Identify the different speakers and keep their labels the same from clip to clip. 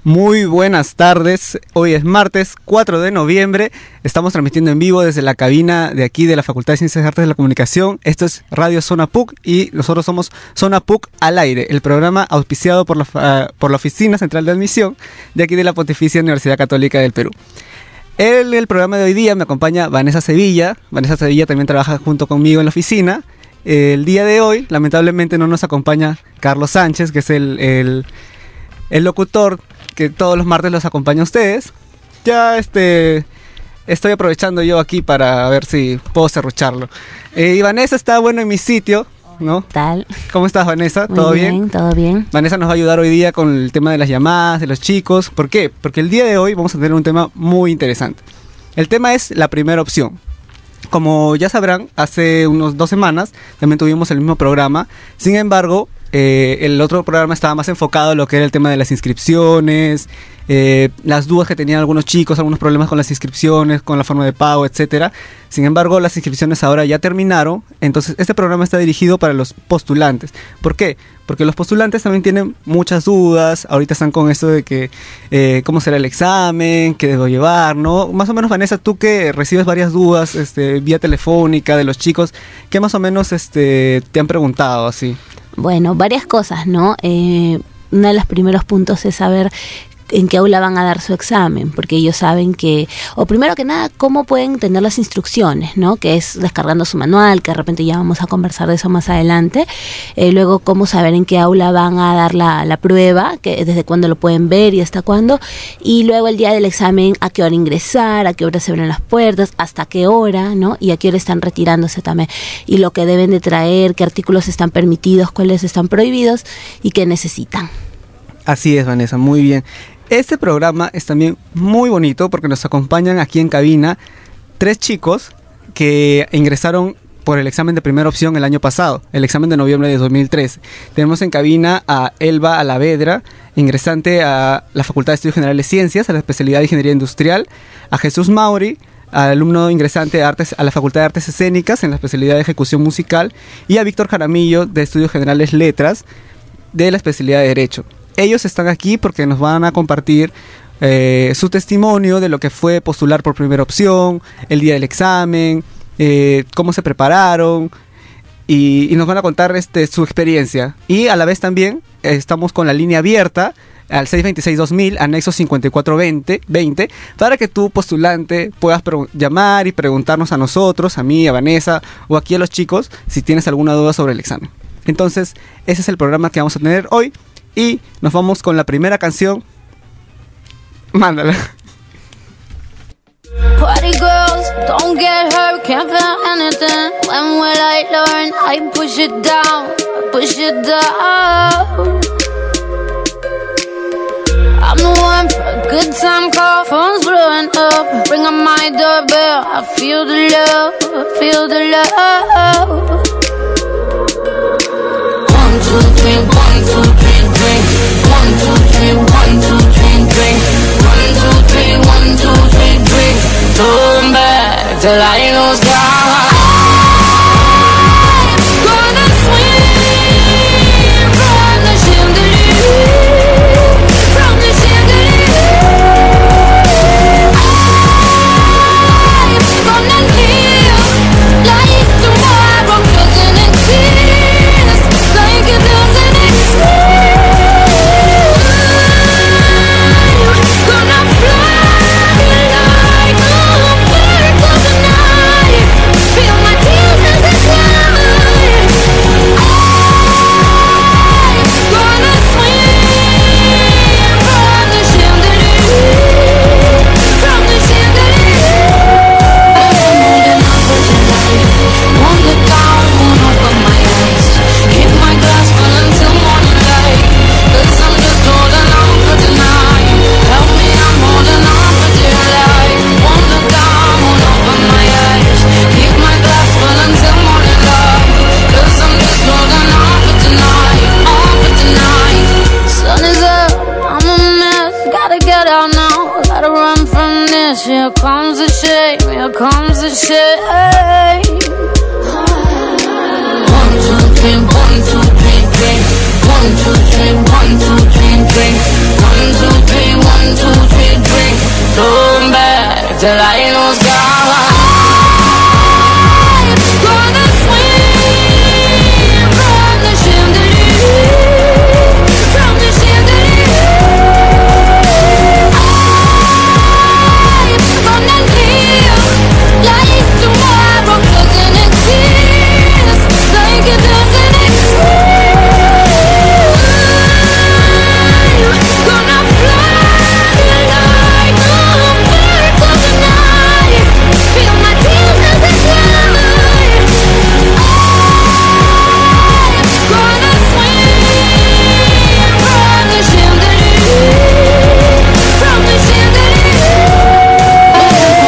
Speaker 1: Muy buenas tardes, hoy es martes 4 de noviembre, estamos transmitiendo en vivo desde la cabina de aquí de la Facultad de Ciencias y Artes de la Comunicación. Esto es Radio Zona PUC y nosotros somos Zona PUC al aire, el programa auspiciado por la Oficina Central de Admisión de aquí de la Pontificia Universidad Católica del Perú. En el programa de hoy día me acompaña Vanessa Sevilla. Vanessa Sevilla también trabaja junto conmigo en la oficina. El día de hoy, lamentablemente, no nos acompaña Carlos Sánchez, que es el locutor que todos los martes los acompaña a ustedes. Ya estoy aprovechando yo aquí para ver si puedo serrucharlo. Y Vanessa está en mi sitio, ¿no?
Speaker 2: ¿Qué tal?
Speaker 1: ¿Cómo estás, Vanessa?
Speaker 2: Muy
Speaker 1: ¿Todo
Speaker 2: bien? Todo bien.
Speaker 1: Vanessa nos va a ayudar hoy día con el tema de las llamadas, de los chicos. ¿Por qué? Porque el día de hoy vamos a tener un tema muy interesante. El tema es la primera opción. Como ya sabrán, hace unos 2 semanas también tuvimos el mismo programa. Sin embargo, el otro programa estaba más enfocado en lo que era el tema de las inscripciones, las dudas que tenían algunos chicos, algunos problemas con las inscripciones, con la forma de pago, etcétera. Sin embargo, las inscripciones ahora ya terminaron, entonces este programa está dirigido para los postulantes. ¿Por qué? Porque los postulantes también tienen muchas dudas. Ahorita están con esto de que cómo será el examen, qué debo llevar, ¿no? Más o menos, Vanessa, tú que recibes varias dudas vía telefónica de los chicos, ¿qué más o menos te han preguntado así?
Speaker 2: Bueno, varias cosas, ¿no? Uno de los primeros puntos es saber en qué aula van a dar su examen, porque ellos saben que, o primero que nada, cómo pueden tener las instrucciones, ¿no? Que es descargando su manual, que de repente ya vamos a conversar de eso más adelante. Luego, cómo saber en qué aula van a dar la prueba, que desde cuándo lo pueden ver y hasta cuándo. Y luego el día del examen, a qué hora ingresar, a qué hora se abren las puertas, hasta qué hora, ¿no? Y a qué hora están retirándose también. Y lo que deben de traer, qué artículos están permitidos, cuáles están prohibidos y qué necesitan.
Speaker 1: Así es, Vanessa, muy bien. Este programa es también muy bonito porque nos acompañan aquí en cabina 3 chicos que ingresaron por el examen de primera opción el año pasado, el examen de noviembre de 2013. Tenemos en cabina a Elba Alavedra, ingresante a la Facultad de Estudios Generales Ciencias, a la especialidad de Ingeniería Industrial, a Jesús Mauri, alumno ingresante a la Facultad de Artes Escénicas en la especialidad de Ejecución Musical, y a Víctor Jaramillo, de Estudios Generales Letras, de la especialidad de Derecho. Ellos están aquí porque nos van a compartir su testimonio de lo que fue postular por primera opción, el día del examen, cómo se prepararon y nos van a contar su experiencia. Y a la vez también estamos con la línea abierta al 626-2000, anexo 5420, para que tú, postulante, puedas llamar y preguntarnos a nosotros, a mí, a Vanessa o aquí a los chicos, si tienes alguna duda sobre el examen. Entonces, ese es el programa que vamos a tener hoy. Y nos vamos con la primera canción. Mándala.
Speaker 3: Party girls, don't get hurt, can't feel anything. When will I learn? I push it down, push it down. I'm the one for a good time call, phone's blowing up. Ring on my doorbell, I feel the love, I feel the love. 1, 2, 3, 1, 2, 3, drink. 1, 2, 3, 1, 2, 3, drink. 1, 2, 3, 1, 2, 3, drink. Turn back till I lose God. I'm gonna swim from the chandelier, from the chandelier. I'm gonna live like tomorrow doesn't exist, like it doesn't exist. Gonna fly like a bird of the night. Feel my tears as they fly. I'm gonna swim from the chandelier, from the chandelier. I'm holding on for your life. Won't look down, won't open my eyes. Keep my glass full until morning light. 'Cause I'm just holding on for tonight. Help me, I'm holding on for dear life. Won't look down, won't open my eyes. Keep my glass full until morning light. 'Cause I'm just holding on for tonight, on for tonight. Sun is up, I'm a mess. Gotta get out now, gotta run from this. Here comes the shame, here comes the shame. 1, 2, 3, 1, 2, 3, drink. 1, 2, 3, 1, 2, 3, drink. 1, 2, 3, 1, 2, 3, drink. Throw back till I ain't no sky. I'm gonna swing from the chandelier, from the chandelier. I'm gonna live like tomorrow doesn't exist, like it doesn't exist. Gonna fly like a bird of the night, feel my tears as they fly. I'm gonna swing from the chandelier, from the chandelier.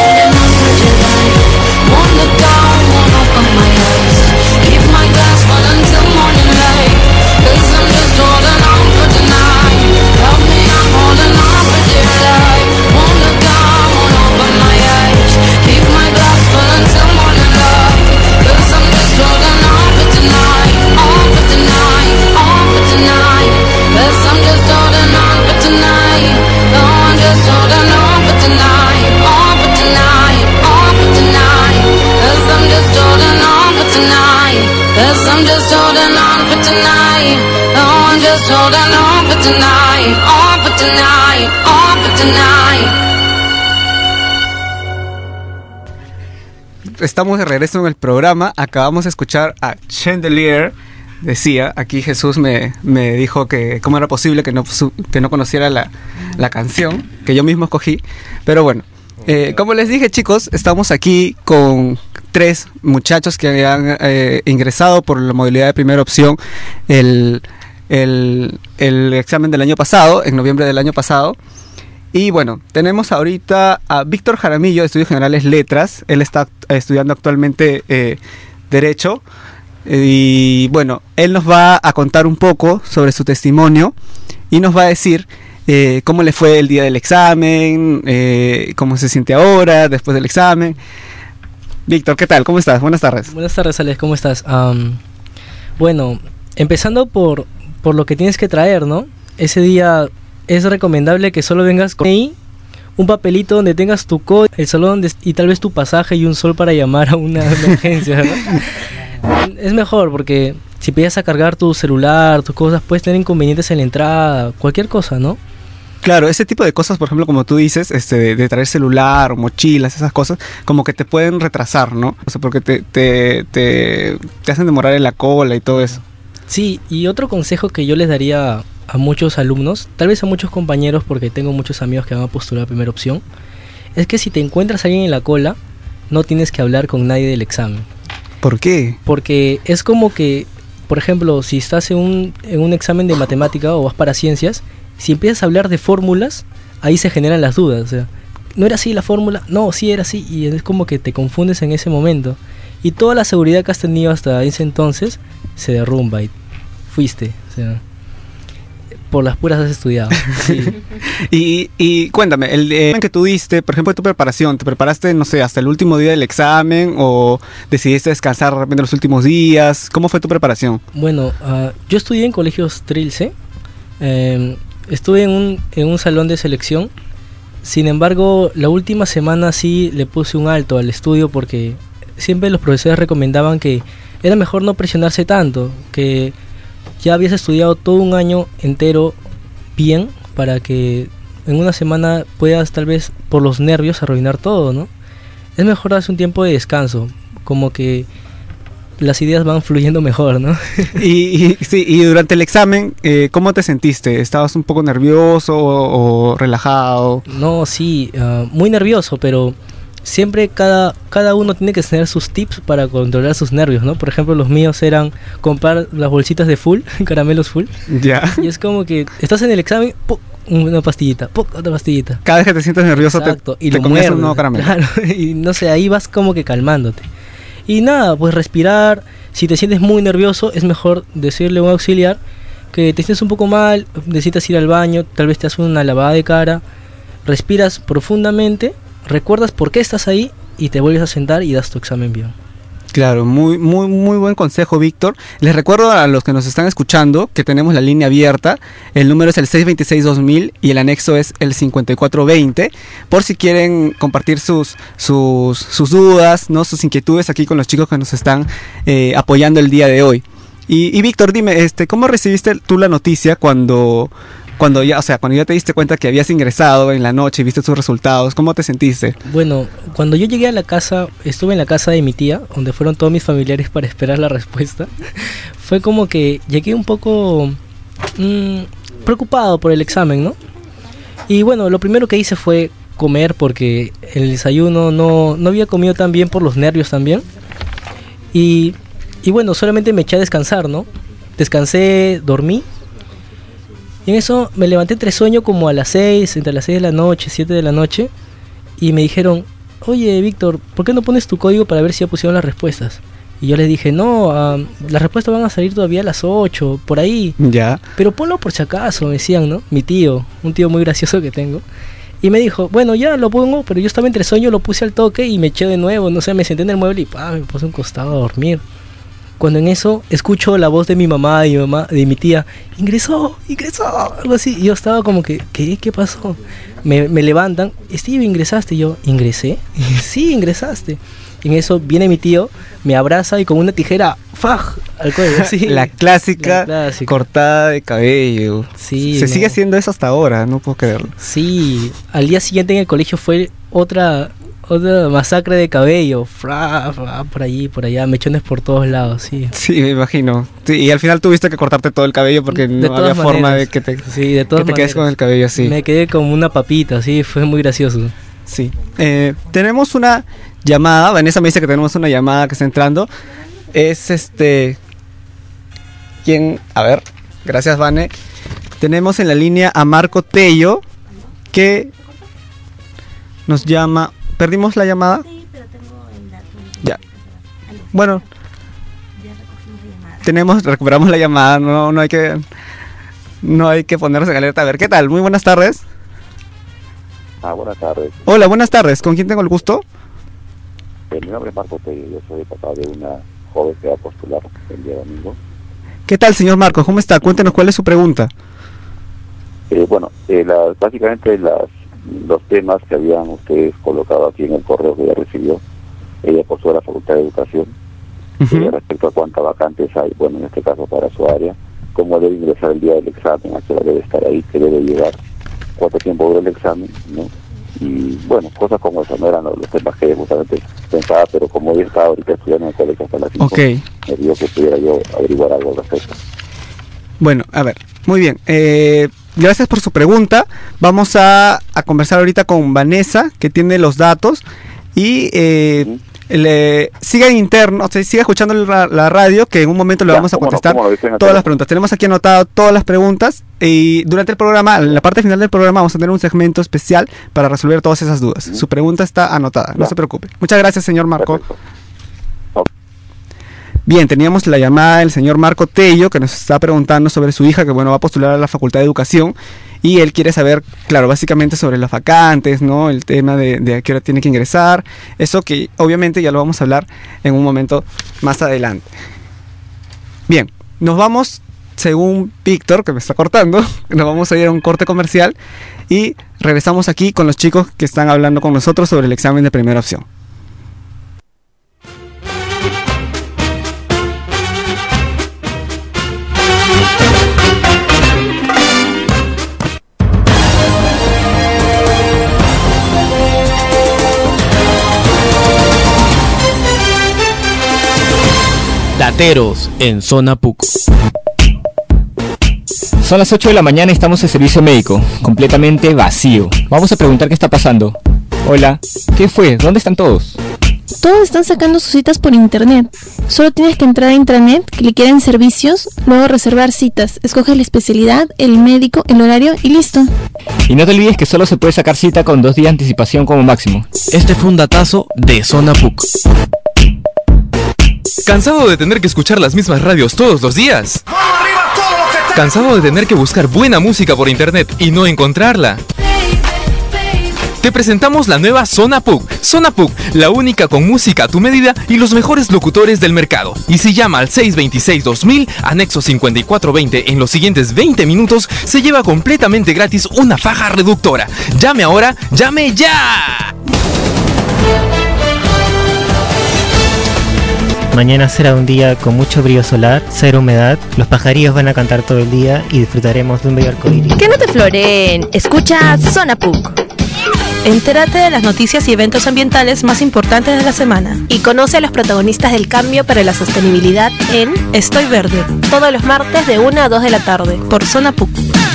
Speaker 3: Won't look down, won't open my eyes. Keep my glass full until morning light. 'Cause I'm just holding on for tonight. Help me, I'm holding on for dear life. Won't look down, won't open my eyes. Keep my glass full until morning light. 'Cause I'm just holding on for tonight. On for tonight, on for tonight. 'Cause I'm just holding on for tonight. No, I'm just holding on for tonight. On for tonight, on for tonight. 'Cause I'm just holding on for tonight. 'Cause I'm just holding on for tonight. No, I'm just holding on for tonight. On for tonight, on for tonight.
Speaker 1: Estamos de regreso en el programa. Acabamos de escuchar a Chandelier. Decía, aquí Jesús me dijo que cómo era posible que no conociera la canción que yo mismo escogí. Pero bueno, como les dije, chicos, estamos aquí con 3 muchachos que han ingresado por la modalidad de primera opción el examen del año pasado, en noviembre del año pasado. Y bueno, tenemos ahorita a Víctor Jaramillo, de Estudios Generales Letras. Él está estudiando actualmente Derecho. Y bueno, él nos va a contar un poco sobre su testimonio y nos va a decir cómo le fue el día del examen, cómo se siente ahora, después del examen. Víctor, ¿qué tal? ¿Cómo estás? Buenas tardes.
Speaker 4: Buenas tardes, Alex, ¿cómo estás? Bueno, empezando por lo que tienes que traer, ¿no? Ese día es recomendable que solo vengas con ahí un papelito donde tengas tu código, el salón y tal vez tu pasaje y un sol para llamar a una emergencia, ¿verdad? Es mejor porque si empiezas a cargar tu celular, tus cosas, puedes tener inconvenientes en la entrada, cualquier cosa, ¿no?
Speaker 1: Claro, ese tipo de cosas, por ejemplo, como tú dices, de traer celular o mochilas, esas cosas, como que te pueden retrasar, ¿no? O sea, porque te hacen demorar en la cola y todo eso.
Speaker 4: Sí, y otro consejo que yo les daría a muchos alumnos, tal vez a muchos compañeros, porque tengo muchos amigos que van a postular primera opción, es que si te encuentras a alguien en la cola, no tienes que hablar con nadie del examen.
Speaker 1: ¿Por qué?
Speaker 4: Porque es como que, por ejemplo, si estás en un examen de matemática o vas para ciencias, si empiezas a hablar de fórmulas, ahí se generan las dudas. O sea, ¿no era así la fórmula? No, sí era así. Y es como que te confundes en ese momento. Y toda la seguridad que has tenido hasta ese entonces se derrumba y fuiste. O sea, por las puras has estudiado. Sí.
Speaker 1: Y cuéntame, el examen que tú diste, por ejemplo, tu preparación, ¿te preparaste, no sé, hasta el último día del examen o decidiste descansar de repente los últimos días? ¿Cómo fue tu preparación?
Speaker 4: Bueno, yo estudié en colegios Trilce. Estuve en un salón de selección. Sin embargo, la última semana sí le puse un alto al estudio porque siempre los profesores recomendaban que era mejor no presionarse tanto, que ya habías estudiado todo un año entero bien para que en una semana puedas tal vez por los nervios arruinar todo, ¿no? Es mejor darse un tiempo de descanso, como que las ideas van fluyendo mejor, ¿no?
Speaker 1: Y durante el examen, ¿cómo te sentiste? ¿Estabas un poco nervioso o relajado?
Speaker 4: No, sí, muy nervioso, pero siempre cada uno tiene que tener sus tips para controlar sus nervios, ¿no? Por ejemplo, los míos eran comprar las bolsitas de full, caramelos full.
Speaker 1: Ya.
Speaker 4: Y es como que estás en el examen, ¡puc! Una pastillita, ¡puc! Otra pastillita.
Speaker 1: Cada vez que te sientes nervioso,
Speaker 4: exacto,
Speaker 1: te comienzas un nuevo caramelo.
Speaker 4: Claro, y no sé, ahí vas como que calmándote. Y nada, pues respirar. Si te sientes muy nervioso, es mejor decirle a un auxiliar que te sientes un poco mal, necesitas ir al baño, tal vez te haces una lavada de cara, respiras profundamente, recuerdas por qué estás ahí y te vuelves a sentar y das tu examen bien.
Speaker 1: Claro, muy buen consejo, Víctor. Les recuerdo a los que nos están escuchando que tenemos la línea abierta. El número es el 626-2000 y el anexo es el 5420. Por si quieren compartir sus dudas, ¿no? Sus inquietudes aquí con los chicos que nos están apoyando el día de hoy. Y Víctor, dime, ¿cómo recibiste tú la noticia cuando ya te diste cuenta que habías ingresado en la noche y viste tus resultados? ¿Cómo te sentiste?
Speaker 4: Bueno, cuando yo llegué a la casa, estuve en la casa de mi tía, donde fueron todos mis familiares para esperar la respuesta. Fue como que llegué un poco preocupado por el examen, ¿no? Y bueno, lo primero que hice fue comer, porque el desayuno no había comido tan bien por los nervios también. Y bueno, solamente me eché a descansar, ¿no? Descansé, dormí. Y en eso me levanté entre sueño como a las 6, entre las 6 de la noche, 7 de la noche. Y me dijeron, oye Víctor, ¿por qué no pones tu código para ver si ya pusieron las respuestas? Y yo les dije, no, las respuestas van a salir todavía a las 8, por ahí.
Speaker 1: Ya.
Speaker 4: Pero ponlo por si acaso, me decían, ¿no? Mi tío, un tío muy gracioso que tengo. Y me dijo, bueno, ya lo pongo, pero yo estaba entre sueño, lo puse al toque y me eché de nuevo. No sé, me senté en el mueble y me puse a un costado a dormir. Cuando en eso escucho la voz de mi mamá y de mi tía, ingresó, algo así. Y yo estaba como que, ¿qué pasó? Me levantan, Steve, ¿ingresaste? Y yo, ¿ingresé? Sí, ingresaste. Y en eso viene mi tío, me abraza y con una tijera, ¡faj! Al cuello, sí.
Speaker 1: La clásica cortada de cabello.
Speaker 4: Sí.
Speaker 1: Sigue haciendo eso hasta ahora, no puedo creerlo.
Speaker 4: Sí, al día siguiente en el colegio fue otra masacre de cabello, por allí, por allá, mechones por todos lados, sí.
Speaker 1: Sí, me imagino. Sí, y al final tuviste que cortarte todo el cabello porque no había forma de que te quedes con el cabello así.
Speaker 4: Me quedé como una papita, sí, fue muy gracioso.
Speaker 1: Sí. Tenemos una llamada, Vanessa me dice que tenemos una llamada que está entrando. Es ¿quién? A ver, gracias, Vane. Tenemos en la línea a Marco Tello, que nos llama. ¿Perdimos la llamada?
Speaker 2: Sí, pero tengo el dato.
Speaker 1: Ya. Bueno,
Speaker 2: Ya recogimos la llamada.
Speaker 1: recuperamos la llamada, no hay que ponernos en alerta. A ver, ¿qué tal? Muy buenas tardes.
Speaker 5: Buenas tardes.
Speaker 1: Hola, buenas tardes. ¿Con quién tengo el gusto?
Speaker 5: Mi nombre es Marco Tello, yo soy papá de una joven que va a postular el día domingo.
Speaker 1: ¿Qué tal, señor Marcos? ¿Cómo está? Cuéntenos cuál es su pregunta.
Speaker 5: Básicamente los temas que habían ustedes colocado aquí en el correo que ella recibió, ella postula a la Facultad de Educación. Respecto a cuántas vacantes hay, bueno, en este caso para su área, cómo debe ingresar el día del examen, a qué hora debe estar ahí, qué debe llegar, cuánto tiempo dura el examen, ¿no? Y bueno, cosas como eso no eran los temas que justamente pensaba, pero como yo estaba ahorita estudiando en el colegio hasta las 5, me dio que pudiera yo averiguar algo al respecto.
Speaker 1: Bueno, a ver, muy bien. Gracias por su pregunta. Vamos a conversar ahorita con Vanessa, que tiene los datos. Y siga en interno, o sea, siga escuchando la radio, que en un momento le vamos a contestar todas las preguntas. Tenemos aquí anotado todas las preguntas. Y durante el programa, en la parte final del programa, vamos a tener un segmento especial para resolver todas esas dudas. Su pregunta está anotada, no se preocupe. Muchas gracias, señor Marco.
Speaker 5: Perfecto.
Speaker 1: Bien, teníamos la llamada del señor Marco Tello, que nos está preguntando sobre su hija, que bueno, va a postular a la Facultad de Educación, y él quiere saber, claro, básicamente sobre las vacantes, ¿no? El tema de a qué hora tiene que ingresar, eso que obviamente ya lo vamos a hablar en un momento más adelante. Bien, nos vamos, según Víctor, que me está cortando, nos vamos a ir a un corte comercial y regresamos aquí con los chicos que están hablando con nosotros sobre el examen de primera opción.
Speaker 6: Dateros en Zona PUC.
Speaker 7: Son las 8 de la mañana y estamos en servicio médico, completamente vacío. Vamos a preguntar qué está pasando. Hola, ¿qué fue? ¿Dónde están todos?
Speaker 8: Todos están sacando sus citas por internet. Solo tienes que entrar a intranet, clicar en servicios, luego reservar citas. Escoges la especialidad, el médico, el horario y listo.
Speaker 7: Y no te olvides que solo se puede sacar cita con 2 días de anticipación como máximo.
Speaker 6: Este fue un datazo de Zona PUC. ¿Cansado de tener que escuchar las mismas radios todos los días? ¿Cansado de tener que buscar buena música por internet y no encontrarla? te presentamos la nueva Zona PUC. Zona PUC, la única con música a tu medida y los mejores locutores del mercado. Y si llama al 626-2000, anexo 5420 en los siguientes 20 minutos, se lleva completamente gratis una faja reductora. Llame ahora, llame ya.
Speaker 9: Mañana será un día con mucho brillo solar, cero humedad, los pajarillos van a cantar todo el día y disfrutaremos de un bello arcoíris.
Speaker 10: Que no te floreen, escucha Zona PUC. Entérate de las noticias y eventos ambientales más importantes de la semana.
Speaker 11: Y conoce a los protagonistas del cambio para la sostenibilidad en
Speaker 10: Estoy Verde,
Speaker 11: todos los martes de 1 a 2 de la tarde
Speaker 10: por Zona PUC.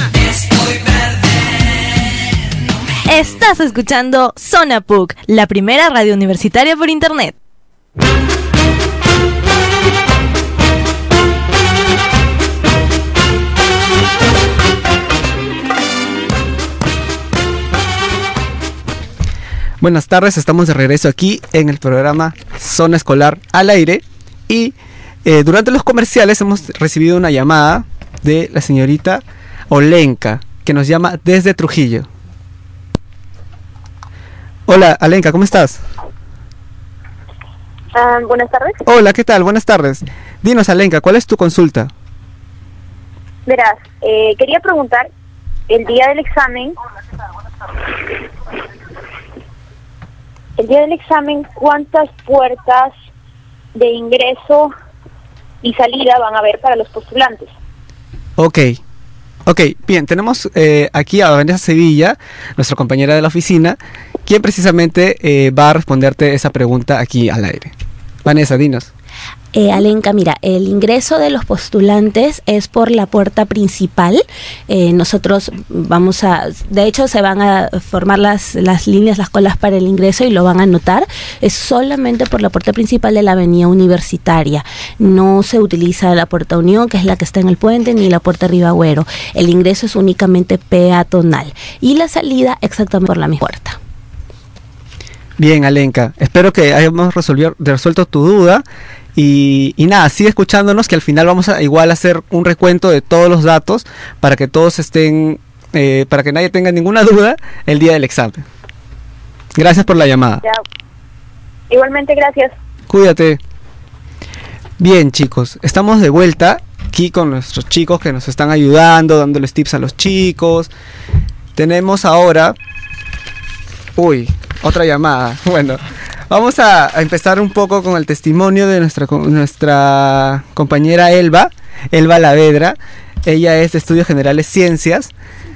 Speaker 10: Estás escuchando Zona PUC, la primera radio universitaria por internet.
Speaker 1: Buenas tardes, estamos de regreso aquí en el programa Zona Escolar al Aire y durante los comerciales hemos recibido una llamada de la señorita Olenka, que nos llama desde Trujillo. Hola, Alenka, ¿cómo estás?
Speaker 12: Buenas tardes.
Speaker 1: Hola, ¿qué tal? Buenas tardes. Dinos, Alenka, ¿cuál es tu consulta?
Speaker 12: Verás, quería preguntar, el día del examen, ¿cuántas puertas de ingreso y salida van a haber para los postulantes?
Speaker 1: Ok, bien, tenemos aquí a Vanessa Sevilla, nuestra compañera de la oficina, quien precisamente va a responderte esa pregunta aquí al aire. Vanessa, dinos.
Speaker 2: Alenka, mira, el ingreso de los postulantes es por la puerta principal. Nosotros de hecho se van a formar las líneas, las colas para el ingreso y lo van a anotar. Es solamente por la puerta principal de la avenida Universitaria. No se utiliza la puerta Unión, que es la que está en el puente, ni la puerta Ribagüero. El ingreso es únicamente peatonal y la salida exactamente por la misma puerta.
Speaker 1: Bien, Alenka, espero que hayamos resuelto tu duda. Y nada, sigue escuchándonos, que al final vamos a igual hacer un recuento de todos los datos para que todos estén, para que nadie tenga ninguna duda el día del examen. Gracias por la llamada.
Speaker 12: Ya. Igualmente, gracias.
Speaker 1: Cuídate. Bien, chicos, estamos de vuelta aquí con nuestros chicos que nos están ayudando, dándoles tips a los chicos. Tenemos ahora... otra llamada. Bueno... Vamos a empezar un poco con el testimonio de nuestra compañera Elba Lavedra. Ella es de Estudios Generales Ciencias.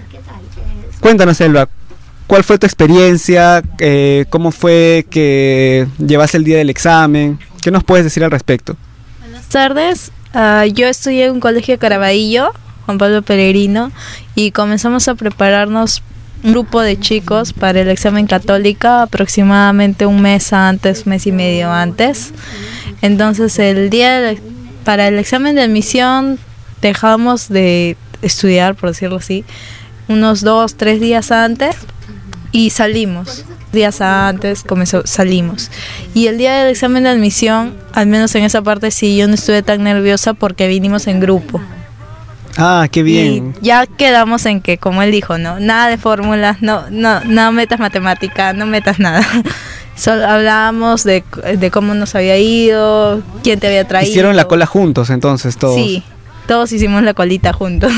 Speaker 1: Cuéntanos, Elba, ¿cuál fue tu experiencia? ¿Cómo fue que llevaste el día del examen? ¿Qué nos puedes decir al respecto?
Speaker 13: Buenas tardes, yo estudié en un colegio de Caraballo, Juan Pablo Peregrino, y comenzamos a prepararnos un grupo de chicos para el examen católica aproximadamente un mes y medio antes. Entonces para el examen de admisión dejamos de estudiar, por decirlo así, unos 2-3 días antes y salimos. Días antes salimos. Y el día del examen de admisión, al menos en esa parte sí, yo no estuve tan nerviosa porque vinimos en grupo.
Speaker 1: Ah, qué bien.
Speaker 13: Y ya quedamos en que, como él dijo, no, nada de fórmulas, no metas matemática, no metas nada. Solo hablábamos de cómo nos había ido, quién te había traído.
Speaker 1: Hicieron la cola juntos, entonces, todos.
Speaker 13: Sí, todos hicimos la colita juntos.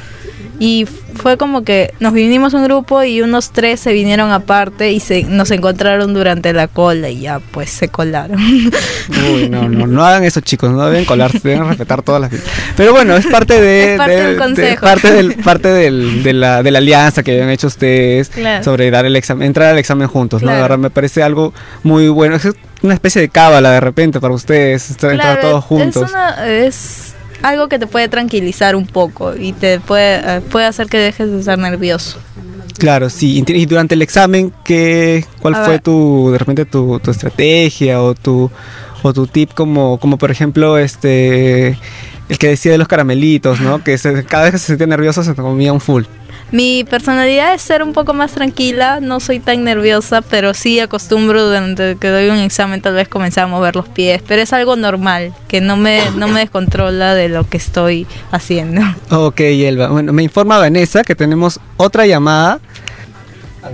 Speaker 13: Y fue como que nos vinimos un grupo y unos 3 se vinieron aparte y nos encontraron durante la cola y ya pues se colaron.
Speaker 1: Uy, no hagan eso, chicos, no deben colarse, deben respetar todas las... Pero bueno, es parte de...
Speaker 13: Es parte del consejo.
Speaker 1: Parte de la alianza que habían hecho ustedes, claro, sobre dar entrar al examen juntos, claro, ¿no? La verdad me parece algo muy bueno. Es una especie de cábala de repente para ustedes, entrar todos juntos.
Speaker 13: Es algo que te puede tranquilizar un poco y te puede hacer que dejes de estar nervioso.
Speaker 1: Claro, sí. Y durante el examen, ¿cuál fue tu estrategia o tu tip, como por ejemplo el que decía de los caramelitos, ¿no? Que cada vez que se sentía nervioso se comía un full.
Speaker 13: Mi personalidad es ser un poco más tranquila, no soy tan nerviosa, pero sí acostumbro durante que doy un examen tal vez comenzar a mover los pies, pero es algo normal, que no me descontrola de lo que estoy haciendo. Ok,
Speaker 1: Elba. Bueno, me informa Vanessa que tenemos otra llamada. A ver,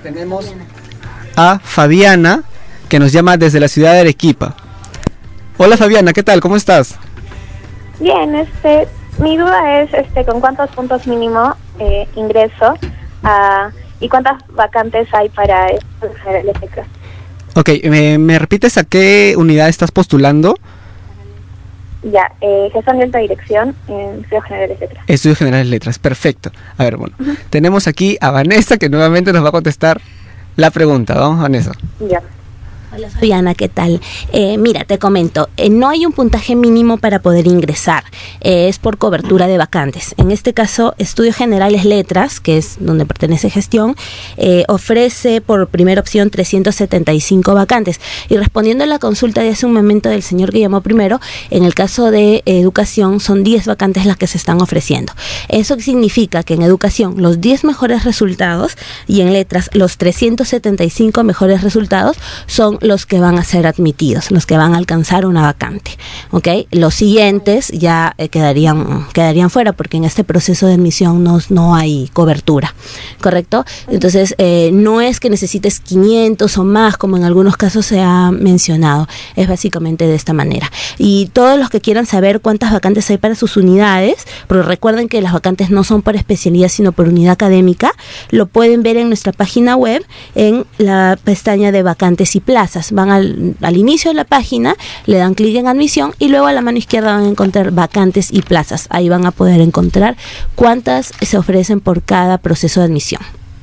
Speaker 1: Tenemos a Fabiana, que nos llama desde la ciudad de Arequipa. Hola Fabiana, ¿qué tal? ¿Cómo estás?
Speaker 12: Bien, mi duda es con cuántos puntos mínimo ingreso y cuántas vacantes hay para estudios generales letras.
Speaker 1: Ok, ¿me repites a qué unidad estás postulando?
Speaker 12: Ya, gestión de alta dirección en estudios generales letras.
Speaker 1: Estudios Generales Letras, perfecto. A ver, bueno, tenemos aquí a Vanessa que nuevamente nos va a contestar la pregunta. Vamos, Vanessa.
Speaker 12: Ya.
Speaker 2: Hola Fabiana, ¿qué tal? Mira, te comento, no hay un puntaje mínimo para poder ingresar, es por cobertura de vacantes. En este caso, Estudios Generales Letras, que es donde pertenece gestión, ofrece por primera opción 375 vacantes. Y respondiendo a la consulta de hace un momento del señor que llamó primero, en el caso de educación son 10 vacantes las que se están ofreciendo. Eso significa que en educación los 10 mejores resultados y en letras los 375 mejores resultados son los que van a ser admitidos, los que van a alcanzar una vacante, ¿ok? Los siguientes ya quedarían fuera porque en este proceso de admisión no hay cobertura, ¿correcto? Entonces, no es que necesites 500 o más, como en algunos casos se ha mencionado, es básicamente de esta manera. Y todos los que quieran saber cuántas vacantes hay para sus unidades, porque recuerden que las vacantes no son por especialidad, sino por unidad académica, lo pueden ver en nuestra página web, en la pestaña de vacantes y plazas. Van al inicio de la página, le dan clic en admisión y luego a la mano izquierda van a encontrar vacantes y plazas. Ahí van a poder encontrar cuántas se ofrecen por cada proceso de admisión.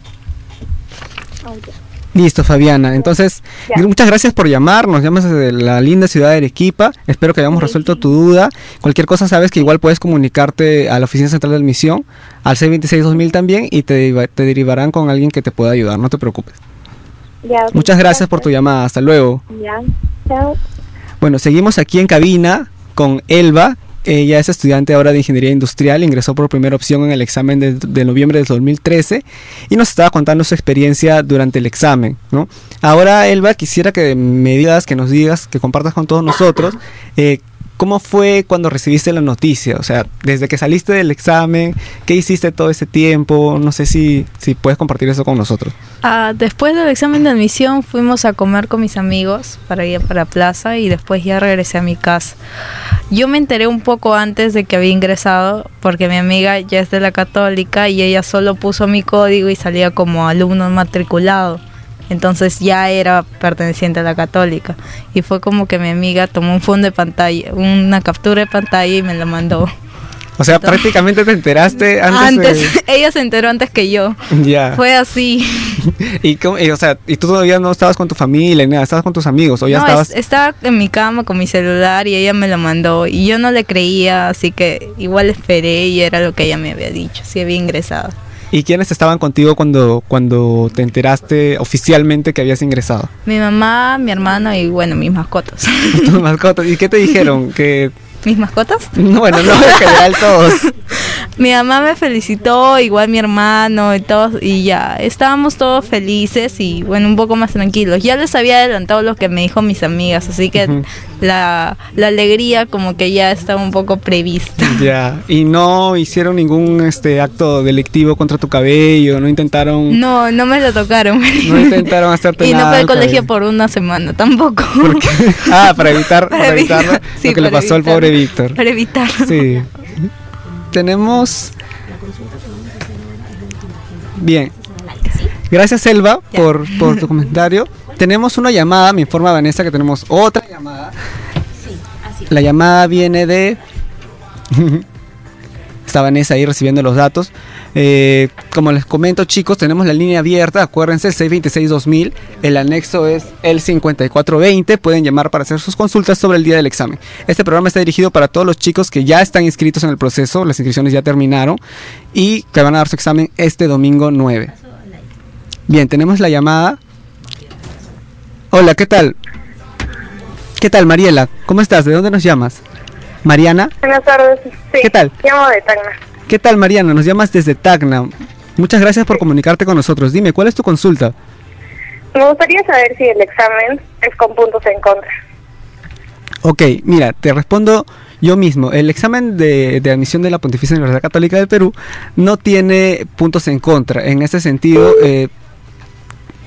Speaker 1: Listo, Fabiana. Entonces, muchas gracias por llamarnos. Llamas desde la linda ciudad de Arequipa. Espero que hayamos resuelto tu duda. Cualquier cosa, sabes que igual puedes comunicarte a la Oficina Central de Admisión, al 626-2000 también, y te derivarán con alguien que te pueda ayudar. No te preocupes.
Speaker 12: Ya,
Speaker 1: muchas gracias por tu llamada. Hasta luego.
Speaker 12: Ya, chao.
Speaker 1: Bueno, seguimos aquí en cabina con Elba. Ella es estudiante ahora de Ingeniería Industrial, ingresó por primera opción en el examen de noviembre del 2013 y nos estaba contando su experiencia durante el examen, ¿no? Ahora, Elba, quisiera que nos digas, que compartas con todos nosotros ¿cómo fue cuando recibiste la noticia? O sea, desde que saliste del examen, ¿qué hiciste todo ese tiempo? No sé si puedes compartir eso con nosotros.
Speaker 13: Después del examen de admisión fuimos a comer con mis amigos para ir para plaza y después ya regresé a mi casa. Yo me enteré un poco antes de que había ingresado porque mi amiga ya es de la Católica y ella solo puso mi código y salía como alumno matriculado. Entonces ya era perteneciente a la Católica y fue como que mi amiga tomó un fondo de pantalla, una captura de pantalla y me la mandó.
Speaker 1: O sea, entonces, prácticamente te enteraste antes.
Speaker 13: Ella se enteró antes que yo.
Speaker 1: Ya.
Speaker 13: Fue así.
Speaker 1: ¿Y tú todavía no estabas con tu familia ni nada? ¿Estabas con tus amigos o ya estabas?
Speaker 13: Estaba en mi cama con mi celular y ella me lo mandó y yo no le creía, así que igual esperé y era lo que ella me había dicho, si había ingresado.
Speaker 1: ¿Y quiénes estaban contigo cuando te enteraste oficialmente que habías ingresado?
Speaker 13: Mi mamá, mi hermano y bueno, mis mascotas.
Speaker 1: ¿Tus mascotas? ¿Y qué te dijeron? ¿Que
Speaker 13: ¿mis mascotas?
Speaker 1: Bueno, no, en general todos.
Speaker 13: Mi mamá me felicitó, igual mi hermano y todos, y ya, estábamos todos felices y bueno, un poco más tranquilos. Ya les había adelantado lo que me dijo mis amigas, así que la alegría como que ya estaba un poco prevista.
Speaker 1: Ya, y no hicieron ningún acto delictivo contra tu cabello, no intentaron...
Speaker 13: No me lo tocaron.
Speaker 1: No intentaron hacerte nada.
Speaker 13: Y no fui al colegio por una semana tampoco.
Speaker 1: ¿Por qué? Para evitarlo, sí, lo que le pasó al pobre Víctor.
Speaker 13: Para evitarlo.
Speaker 1: Sí. Tenemos... Bien. Gracias, Elba, por tu comentario. Tenemos una llamada, me informa Vanessa que tenemos otra llamada.
Speaker 2: Sí, así es.
Speaker 1: La llamada viene de... Está Vanessa ahí recibiendo los datos. Como les comento, chicos, tenemos la línea abierta. Acuérdense, el 626-2000. El anexo es el 5420. Pueden llamar para hacer sus consultas sobre el día del examen. Este programa está dirigido para todos los chicos que ya están inscritos en el proceso. Las inscripciones ya terminaron y que van a dar su examen este domingo 9. Bien, tenemos la llamada. Hola, ¿qué tal? ¿Qué tal, Mariela? ¿Cómo estás? ¿De dónde nos llamas? ¿Mariana?
Speaker 12: Buenas tardes. Sí,
Speaker 1: ¿qué tal?
Speaker 12: Llamo de Tacna.
Speaker 1: ¿Qué tal, Mariana? Nos llamas desde Tacna. Muchas gracias por comunicarte con nosotros. Dime, ¿cuál es tu consulta?
Speaker 12: Me gustaría saber si el examen es con puntos en contra.
Speaker 1: Ok, mira, te respondo yo mismo. El examen de admisión de la Pontificia Universidad Católica del Perú no tiene puntos en contra. En ese sentido,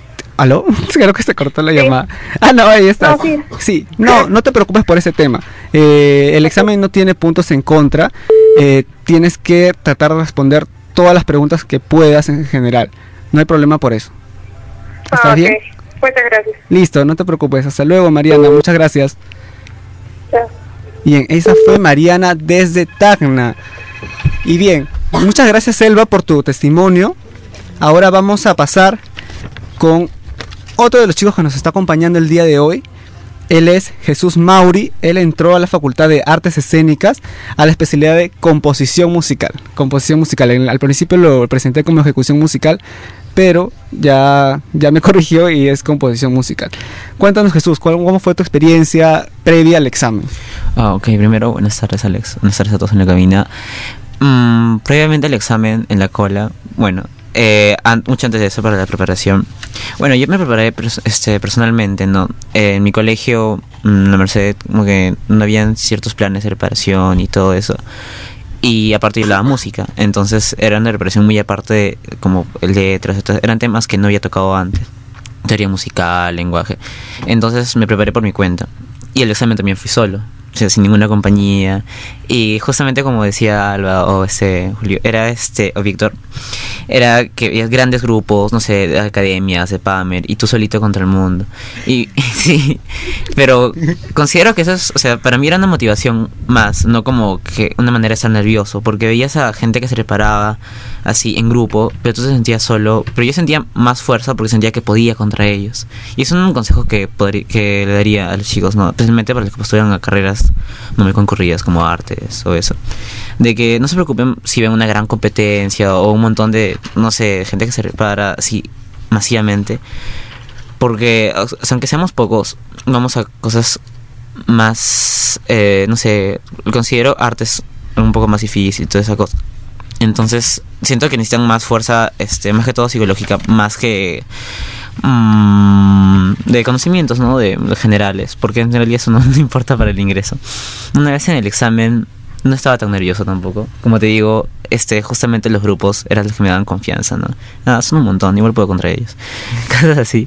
Speaker 1: ¿Aló? Creo que se cortó la llamada. Ah, no, ahí está.
Speaker 12: No, sí.
Speaker 1: Sí, no te preocupes por ese tema. El examen no tiene puntos en contra. Tienes que tratar de responder todas las preguntas que puedas en general. No hay problema por eso. ¿Estás bien?
Speaker 12: Muchas gracias.
Speaker 1: Listo, no te preocupes. Hasta luego, Mariana. Muchas gracias.
Speaker 12: Chao.
Speaker 1: Bien, esa fue Mariana desde Tacna. Y bien, muchas gracias, Selva, por tu testimonio. Ahora vamos a pasar con otro de los chicos que nos está acompañando el día de hoy. Él es Jesús Mauri. Él entró a la Facultad de Artes Escénicas a la especialidad de composición musical. Al principio lo presenté como ejecución musical, pero ya me corrigió y es composición musical. Cuéntanos, Jesús, ¿cómo fue tu experiencia previa al examen?
Speaker 14: Ok, primero, buenas tardes, Alex. Buenas tardes a todos en la cabina. Previamente al examen en la cola, bueno, mucho antes de eso, para la preparación. Bueno, yo me preparé personalmente, ¿no? En mi colegio, la Merced, como que no habían ciertos planes de preparación y todo eso. Y aparte yo hablaba música, entonces era una preparación muy aparte de, como letras, eran temas que no había tocado antes. Teoría musical, lenguaje. Entonces me preparé por mi cuenta. Y el examen también fui solo, o sea, sin ninguna compañía. Y justamente como decía Alba o Julio, era o Víctor, era que había grandes grupos, no sé, de academias, de PAMER, y tú solito contra el mundo. Y sí, pero considero que eso es, o sea, para mí era una motivación más, no como que una manera de estar nervioso, porque veías a gente que se preparaba así en grupo, pero tú te sentías solo, pero yo sentía más fuerza porque sentía que podía contra ellos. Y eso es un consejo que le daría a los chicos, ¿no? Especialmente para los que postulan a carreras no muy concurridas como artes o eso, de que no se preocupen si ven una gran competencia o un montón de, no sé, gente que se prepara así masivamente, porque aunque seamos pocos, vamos a cosas más, no sé, considero artes un poco más difícil y toda esa cosa. Entonces siento que necesitan más fuerza, más que todo psicológica, más que de conocimientos, ¿no? De generales, porque en realidad eso no importa para el ingreso. Una vez en el examen no estaba tan nervioso tampoco. Como te digo, justamente los grupos eran los que me daban confianza, ¿no? Nada, son un montón, igual puedo contra ellos. Cosas así.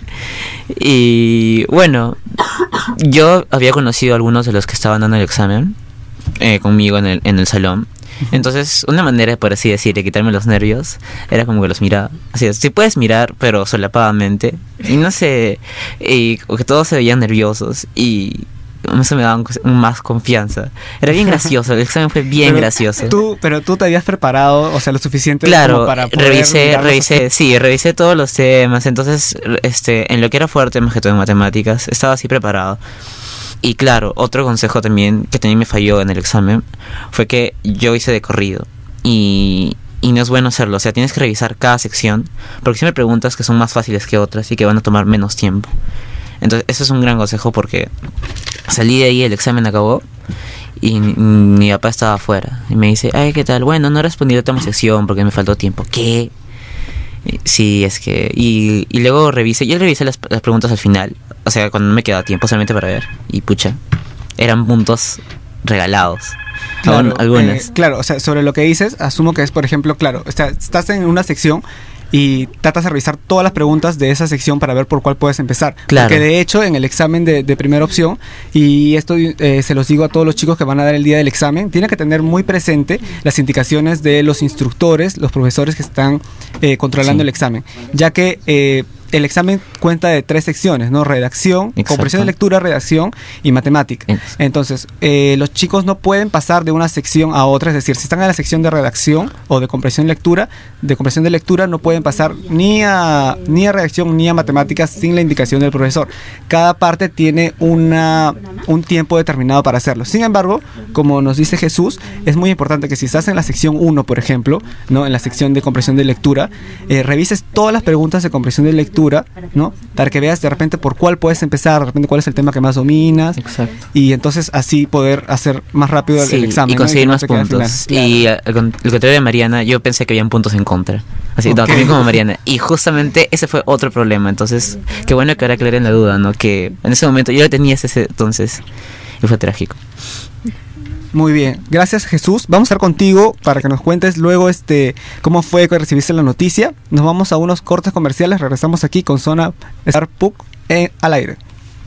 Speaker 14: Y bueno, yo había conocido a algunos de los que estaban dando el examen conmigo en el salón. Entonces, una manera, por así decir, de quitarme los nervios era como que los miraba. Así, sí puedes mirar, pero solapadamente. Y no sé, y que todos se veían nerviosos y eso me daba más confianza. Era bien gracioso, el examen fue bien gracioso.
Speaker 1: Pero tú te habías preparado, o sea, lo suficiente,
Speaker 14: claro,
Speaker 1: como para poder
Speaker 14: revisé todos los temas. Entonces, en lo que era fuerte, más que todo en matemáticas, estaba así preparado. Y claro, otro consejo también que también me falló en el examen fue que yo hice de corrido y no es bueno hacerlo. O sea, tienes que revisar cada sección, porque siempre preguntas que son más fáciles que otras y que van a tomar menos tiempo. Entonces, eso es un gran consejo, porque salí de ahí, el examen acabó y mi papá estaba afuera y me dice, ay, ¿qué tal? Bueno, no he respondido a tu sección porque me faltó tiempo. ¿Qué? Sí, es que... Y luego revisé las preguntas al final, o sea, cuando no me quedaba tiempo solamente para ver. Y pucha, eran puntos regalados.
Speaker 1: Claro,
Speaker 14: algunas.
Speaker 1: Claro, o sea, sobre lo que dices, asumo que es, por ejemplo, claro, estás en una sección y tratas de revisar todas las preguntas de esa sección para ver por cuál puedes empezar.
Speaker 14: Claro.
Speaker 1: Porque de hecho, en el examen de primera opción, y esto se los digo a todos los chicos que van a dar el día del examen, tienen que tener muy presente las indicaciones de los instructores, los profesores que están controlando el examen, ya que el examen cuenta de 3 secciones, ¿no? Redacción, comprensión de lectura, redacción y matemática. Entonces, los chicos no pueden pasar de una sección a otra, es decir, si están en la sección de redacción o de comprensión de lectura, no pueden pasar ni a redacción ni a matemáticas sin la indicación del profesor. Cada parte tiene un tiempo determinado para hacerlo. Sin embargo, como nos dice Jesús, es muy importante que si estás en la sección 1, por ejemplo, ¿no? En la sección de comprensión de lectura, revises todas las preguntas de comprensión de lectura, ¿no? Para que veas de repente por cuál puedes empezar, de repente cuál es el tema que más dominas.
Speaker 14: Exacto.
Speaker 1: Y entonces así poder hacer más rápido el examen,
Speaker 14: y conseguir, ¿no? más
Speaker 1: puntos.
Speaker 14: Y al contrario de Mariana, yo pensé que habían puntos en contra. Así,
Speaker 1: Okay.
Speaker 14: no, también como Mariana. Y justamente ese fue otro problema. Entonces, qué bueno que ahora aclaren la duda, ¿no? Que en ese momento yo lo tenía entonces, y fue trágico.
Speaker 1: Muy bien, gracias Jesús. Vamos a estar contigo para que nos cuentes luego cómo fue que recibiste la noticia. Nos vamos a unos cortes comerciales, regresamos aquí con Zona PUC al aire.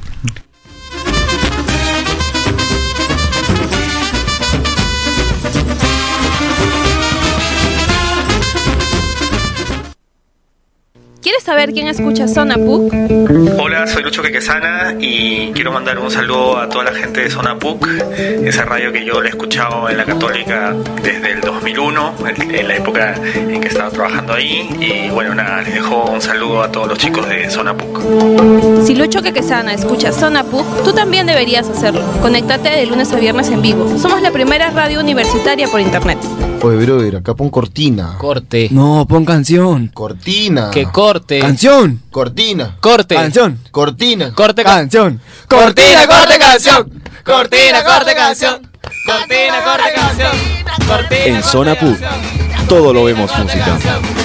Speaker 11: ¿Quieres saber quién escucha Zona PUC?
Speaker 15: Hola, soy Lucho Quequesana y quiero mandar un saludo a toda la gente de Zona PUC, esa radio que yo la he escuchado en la Católica desde el 2001, en la época en que estaba trabajando ahí. Y bueno, nada, les dejo un saludo a todos los chicos de Zona PUC.
Speaker 11: Si Lucho Quequesana escucha Zona PUC, tú también deberías hacerlo. Conéctate de lunes a viernes en vivo. Somos la primera radio universitaria por internet.
Speaker 16: Oye, brother, acá pon cortina.
Speaker 7: Corte.
Speaker 1: No, pon canción.
Speaker 16: Cortina.
Speaker 7: Que corte.
Speaker 1: Canción.
Speaker 16: Cortina.
Speaker 7: Corte.
Speaker 1: Canción.
Speaker 16: Cortina.
Speaker 7: Corte.
Speaker 1: Canción.
Speaker 7: Cortina, corte, canción. Cortina, corte, canción. Cortina, corte, canción. Cortina,
Speaker 17: En Zona PUC, todo lo vemos música.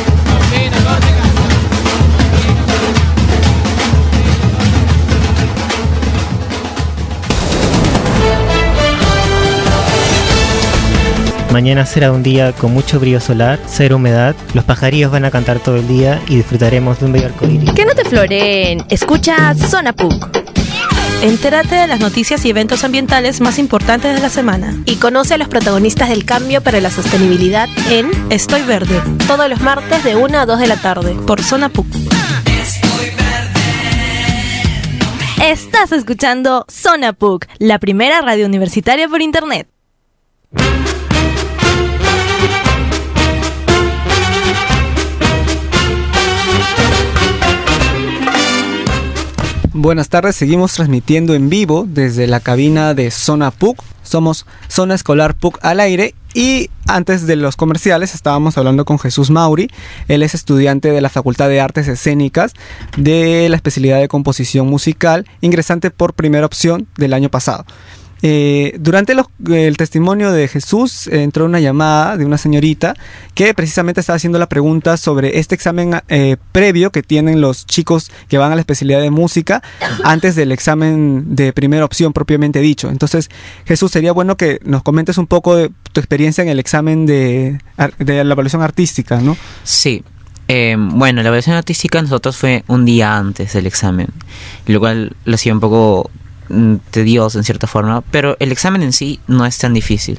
Speaker 9: Mañana será un día con mucho brillo solar, cero humedad, los pajarillos van a cantar todo el día y disfrutaremos de un bello arcoíris.
Speaker 10: Que no te floreen, escucha Zona PUC. Entérate de las noticias y eventos ambientales más importantes de la semana.
Speaker 11: Y conoce a los protagonistas del cambio para la sostenibilidad en
Speaker 10: Estoy Verde,
Speaker 11: todos los martes de 1 a 2 de la tarde
Speaker 10: por Zona PUC. Estás escuchando Zona PUC, la primera radio universitaria por internet.
Speaker 1: Buenas tardes, seguimos transmitiendo en vivo desde la cabina de Zona PUC. Somos Zona Escolar PUC al aire y antes de los comerciales estábamos hablando con Jesús Mauri. Él es estudiante de la Facultad de Artes Escénicas de la especialidad de composición musical, ingresante por primera opción del año pasado. Durante el testimonio de Jesús entró una llamada de una señorita que precisamente estaba haciendo la pregunta sobre este examen previo que tienen los chicos que van a la especialidad de música antes del examen de primera opción propiamente dicho. Entonces, Jesús, sería bueno que nos comentes un poco de tu experiencia en el examen de la evaluación artística, ¿no?
Speaker 14: Sí. Bueno, la evaluación artística nosotros fue un día antes del examen, lo cual lo hacía un poco tedioso en cierta forma, pero el examen en sí no es tan difícil.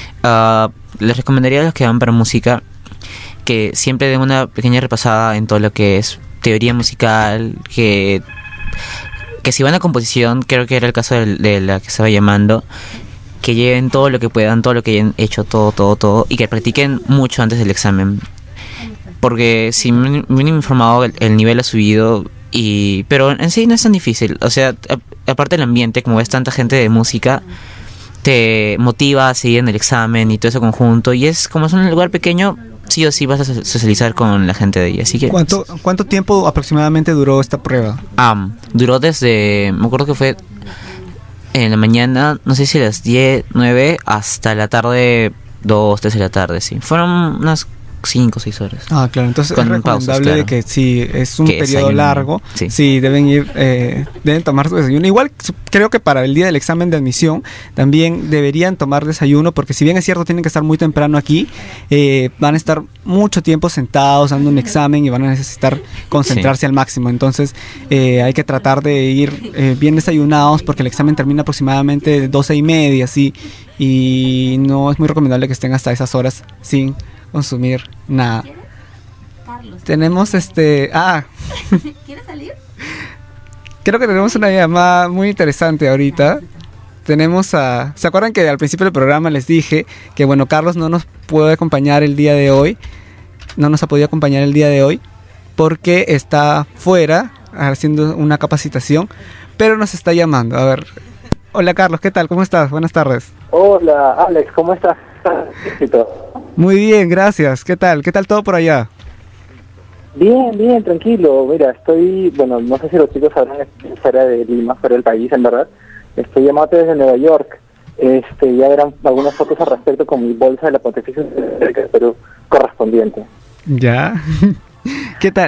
Speaker 14: Les recomendaría a los que van para música que siempre den una pequeña repasada en todo lo que es teoría musical, que si van a composición, creo que era el caso de la que estaba llamando, que lleven todo lo que puedan, todo lo que hayan hecho, todo, y que practiquen mucho antes del examen, porque si me han informado el nivel ha subido. Pero en sí no es tan difícil. O sea, aparte del ambiente, como ves tanta gente de música, te motiva a seguir en el examen y todo ese conjunto. Y como es un lugar pequeño, sí o sí vas a socializar con la gente de ahí. Así que
Speaker 1: ¿Cuánto tiempo aproximadamente duró esta prueba?
Speaker 14: Duró desde, me acuerdo que fue en la mañana, no sé si a las 10, 9, hasta la tarde, 2, 3 de la tarde, sí. Fueron unas 5 o 6 horas.
Speaker 1: Claro, entonces es recomendable pausas, claro, de que si es un periodo largo, sí deben tomar su desayuno. Igual creo que para el día del examen de admisión también deberían tomar desayuno, porque si bien es cierto tienen que estar muy temprano aquí, van a estar mucho tiempo sentados dando un examen y van a necesitar concentrarse al máximo. Entonces hay que tratar de ir bien desayunados, porque el examen termina aproximadamente 12:30, así, y no es muy recomendable que estén hasta esas horas sin consumir nada. Carlos. Tenemos ¿Quieres salir? Creo que tenemos una llamada muy interesante ahorita. ¿Se acuerdan que al principio del programa les dije que bueno, Carlos no nos puede acompañar el día de hoy? No nos ha podido acompañar el día de hoy porque está fuera haciendo una capacitación, pero nos está llamando. A ver. Hola Carlos, ¿qué tal? ¿Cómo estás? Buenas tardes.
Speaker 18: Hola Alex, ¿cómo estás?
Speaker 1: Muy bien, gracias. ¿Qué tal? ¿Qué tal todo por allá?
Speaker 18: Bien, tranquilo. Mira, no sé si los chicos sabrán, fuera de Lima, fuera del país, en verdad. Estoy llamado desde Nueva York. Ya verán algunas fotos al respecto con mi bolsa de la Pontificia Universidad de Perú correspondiente.
Speaker 1: Ya. ¿Qué tal?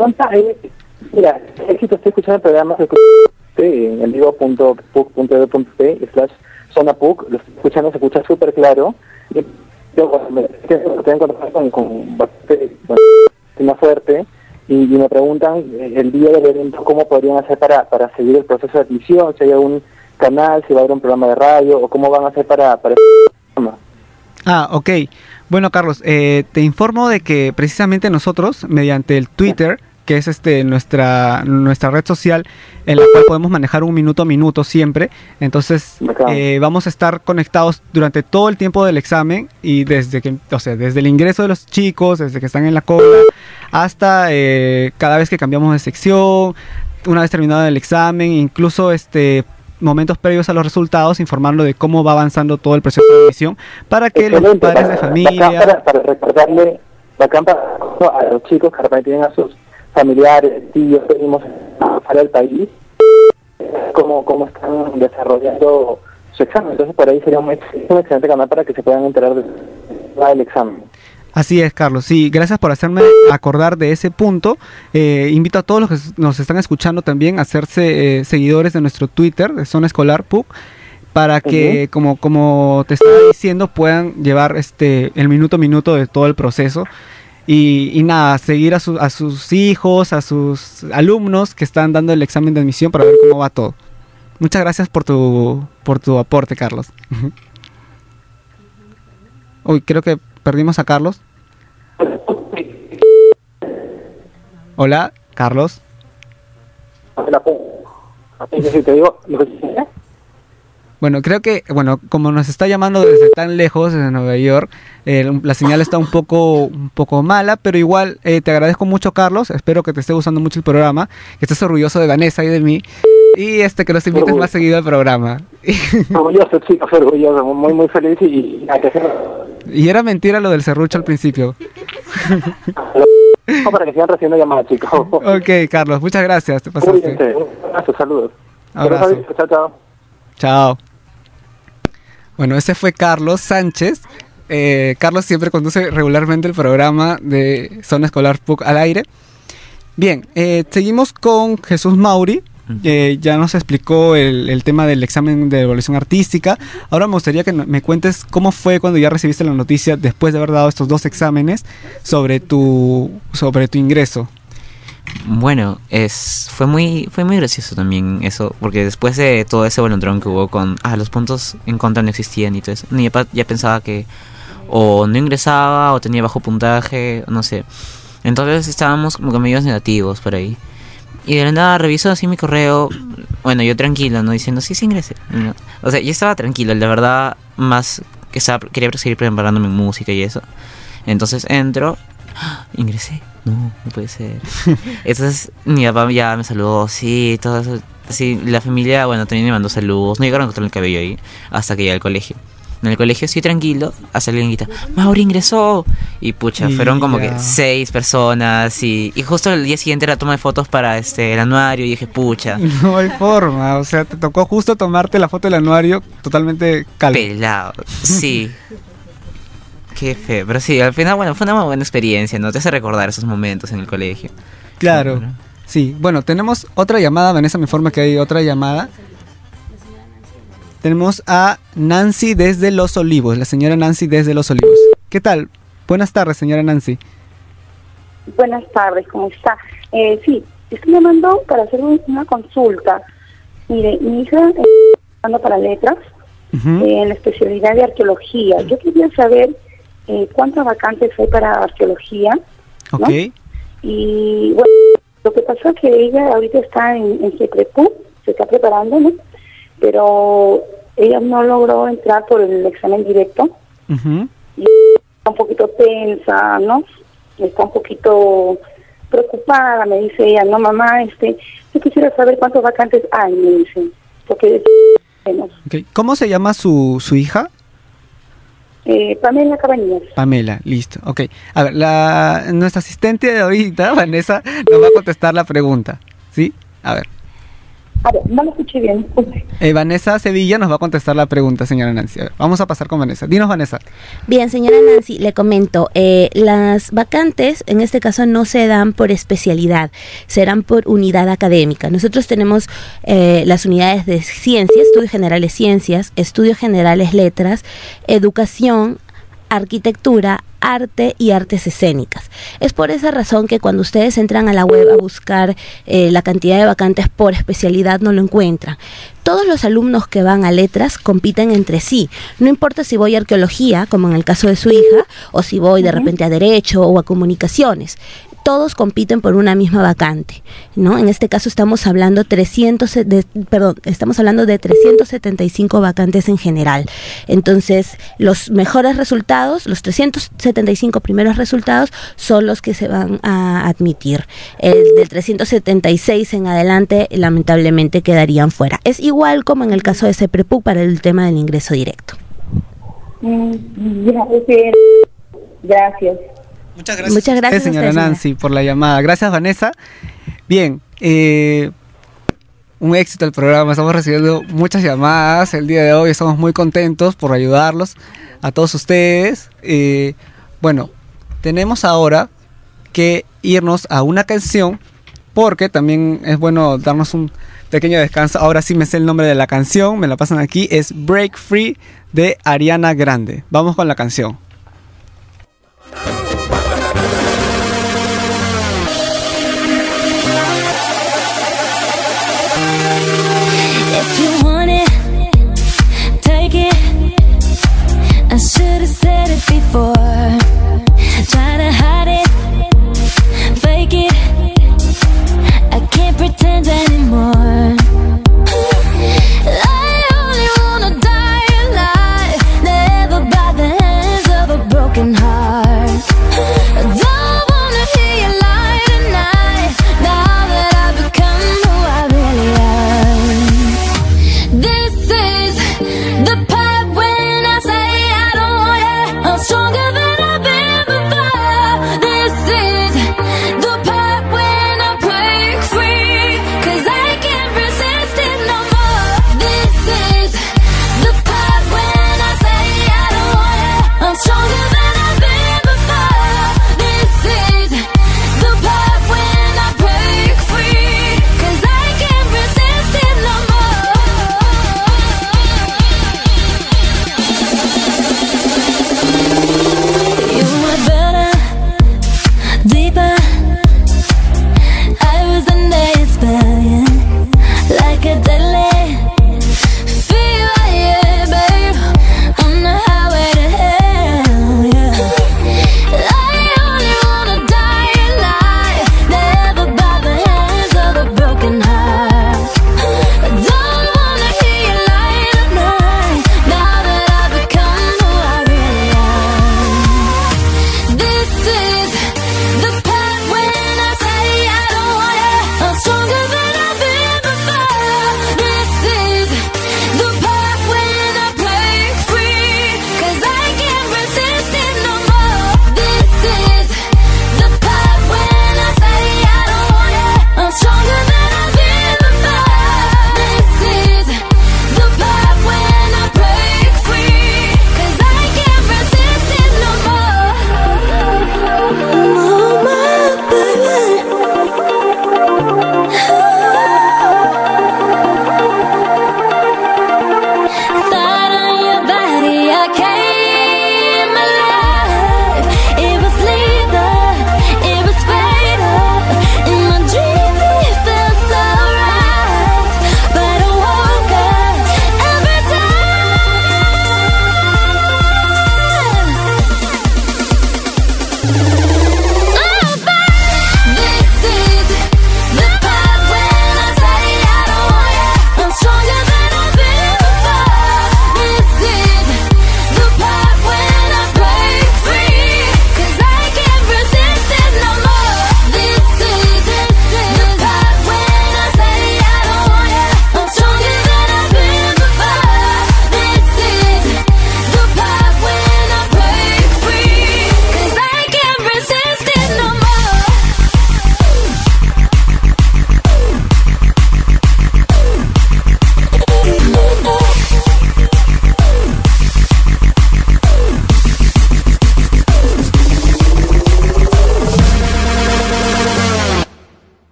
Speaker 18: Mira, éxito, estoy escuchando el programa en vivo.puc.edu.p/ Zona PUC, lo estoy escuchando, se escucha súper claro. Yo cuando me tengo que encontrar con bastante tema fuerte y me preguntan el día del evento cómo podrían hacer para seguir el proceso de admisión, si hay algún canal, si va a haber un programa de radio o cómo van a hacer para el programa.
Speaker 1: Ah, ok. Bueno, Carlos, te informo de que precisamente nosotros, mediante el Twitter, que es nuestra red social, en la cual podemos manejar un minuto a minuto siempre, entonces vamos a estar conectados durante todo el tiempo del examen y desde el ingreso de los chicos, desde que están en la cola, hasta cada vez que cambiamos de sección, una vez terminado el examen, incluso momentos previos a los resultados, informarlo de cómo va avanzando todo el proceso de admisión, para que los padres de familia...
Speaker 18: Para recordarle, bacán a los chicos que de repente tienen a sus familiares, tíos, primos fuera del país, cómo están desarrollando su examen. Entonces por ahí sería un excelente canal para que se puedan enterar del examen.
Speaker 1: Así es, Carlos. Sí, gracias por hacerme acordar de ese punto. Invito a todos los que nos están escuchando también a hacerse seguidores de nuestro Twitter, de Zona Escolar PUC, para que, como te estaba diciendo, puedan llevar el minuto a minuto de todo el proceso. Y nada, seguir a sus hijos, a sus alumnos que están dando el examen de admisión para ver cómo va todo. Muchas gracias por tu aporte, Carlos. Uy, creo que perdimos a Carlos. Hola, Carlos. Bueno, creo que, como nos está llamando desde tan lejos, desde Nueva York, la señal está un poco mala, pero igual te agradezco mucho, Carlos. Espero que te esté gustando mucho el programa, que estés orgulloso de Vanessa y de mí, y que nos invites más seguido al programa.
Speaker 18: Orgulloso, chicos, orgulloso, muy, muy feliz
Speaker 1: Y era mentira lo del serrucho al principio.
Speaker 18: Para que sigan recibiendo llamadas, chicos.
Speaker 1: Ok, Carlos, muchas gracias. Te pasaste.
Speaker 18: Un abrazo, saludos.
Speaker 1: Abrazo.
Speaker 18: Chao, chao.
Speaker 1: Chao. Bueno, ese fue Carlos Sánchez. Carlos siempre conduce regularmente el programa de Zona Escolar PUC al aire. Bien, seguimos con Jesús Mauri. Ya nos explicó el tema del examen de evaluación artística. Ahora me gustaría que me cuentes cómo fue cuando ya recibiste la noticia, después de haber dado estos 2 exámenes, sobre tu ingreso.
Speaker 14: Bueno, fue muy gracioso también eso, porque después de todo ese voluntrón que hubo con los puntos en contra no existían y todo eso, mi papá ya pensaba que o no ingresaba o tenía bajo puntaje, no sé. Entonces estábamos como que medios negativos por ahí. Y de la nada reviso así mi correo, bueno, yo tranquilo, ¿no? Diciendo, sí ingresé, ¿no? O sea, yo estaba tranquilo, la verdad, más que quería seguir preparándome en música y eso. Entonces entro, ingresé, no puede ser. Entonces mi papá ya me saludó, sí, todo eso, así, la familia, bueno, también me mandó saludos, no llegaron a cortar el cabello ahí, hasta que llegué al colegio. En el colegio sí tranquilo, hasta alguien grita, Mauri ingresó. Y pucha, fueron como que 6 personas y justo el día siguiente era toma de fotos para el anuario y dije, pucha.
Speaker 1: No hay forma, o sea, te tocó justo tomarte la foto del anuario totalmente calvo.
Speaker 14: Pelado, sí. Qué feo, pero sí, al final, bueno, fue una buena experiencia, ¿no? Te hace recordar esos momentos en el colegio.
Speaker 1: Claro,
Speaker 14: bueno.
Speaker 1: Sí. Bueno, tenemos otra llamada, Vanessa me informa que hay otra llamada. Tenemos a Nancy desde Los Olivos, la señora Nancy desde Los Olivos. ¿Qué tal? Buenas tardes, señora Nancy.
Speaker 19: Buenas tardes, ¿cómo está? Sí, estoy llamando para hacer una consulta. Mire, mi hija está estudiando para letras en la especialidad de arqueología. Yo quería saber cuántas vacantes hay para arqueología, ¿no?
Speaker 1: Ok.
Speaker 19: Y bueno, lo que pasa es que ella ahorita está en GEPREPU, se está preparando, ¿no? Pero ella no logró entrar por el examen directo. Y está un poquito tensa, ¿no? Está un poquito preocupada, me dice ella, no mamá, yo quisiera saber cuántos vacantes hay, me dice, porque
Speaker 1: okay. ¿Cómo se llama su hija?
Speaker 19: Pamela Cabañas.
Speaker 1: Pamela, listo, ok. A ver, nuestra asistente de ahorita, Vanessa, nos va a contestar la pregunta, ¿sí? A ver.
Speaker 19: A ver, no lo escuché bien, disculpe.
Speaker 1: Vanessa Sevilla nos va a contestar la pregunta, señora Nancy. A ver, vamos a pasar con Vanessa. Dinos, Vanessa.
Speaker 2: Bien, señora Nancy, le comento, las vacantes en este caso no se dan por especialidad, serán por unidad académica. Nosotros tenemos las unidades de ciencias, estudios generales ciencias, estudios generales letras, educación, arquitectura, arte y artes escénicas. Es por esa razón que cuando ustedes entran a la web a buscar la cantidad de vacantes por especialidad no lo encuentran. Todos los alumnos que van a letras compiten entre sí. No importa si voy a arqueología, como en el caso de su hija, o si voy de repente a derecho o a comunicaciones. Todos compiten por una misma vacante, ¿no? En este caso estamos hablando de 375 vacantes en general. Entonces, los mejores resultados, los 375 primeros resultados son los que se van a admitir. El del 376 en adelante, lamentablemente, quedarían fuera. Es igual como en el caso de CEPREPUC para el tema del ingreso directo.
Speaker 19: Gracias.
Speaker 1: Muchas gracias, señora Nancy, por la llamada. Gracias, Vanessa. Bien, un éxito el programa. Estamos recibiendo muchas llamadas el día de hoy. Estamos muy contentos por ayudarlos a todos ustedes. Bueno, tenemos ahora que irnos a una canción porque también es bueno darnos un pequeño descanso. Ahora sí me sé el nombre de la canción, me la pasan aquí. Es Break Free de Ariana Grande. Vamos con la canción.
Speaker 3: If you want it, take it. I should have said it before. Try to hide it, fake it. I can't pretend anymore. I only wanna die alive, never by the hands of a broken heart. I don't wanna hear you lie tonight, now that I've become who I really am. This is the part when I say I don't want it. I'm stronger than I've been.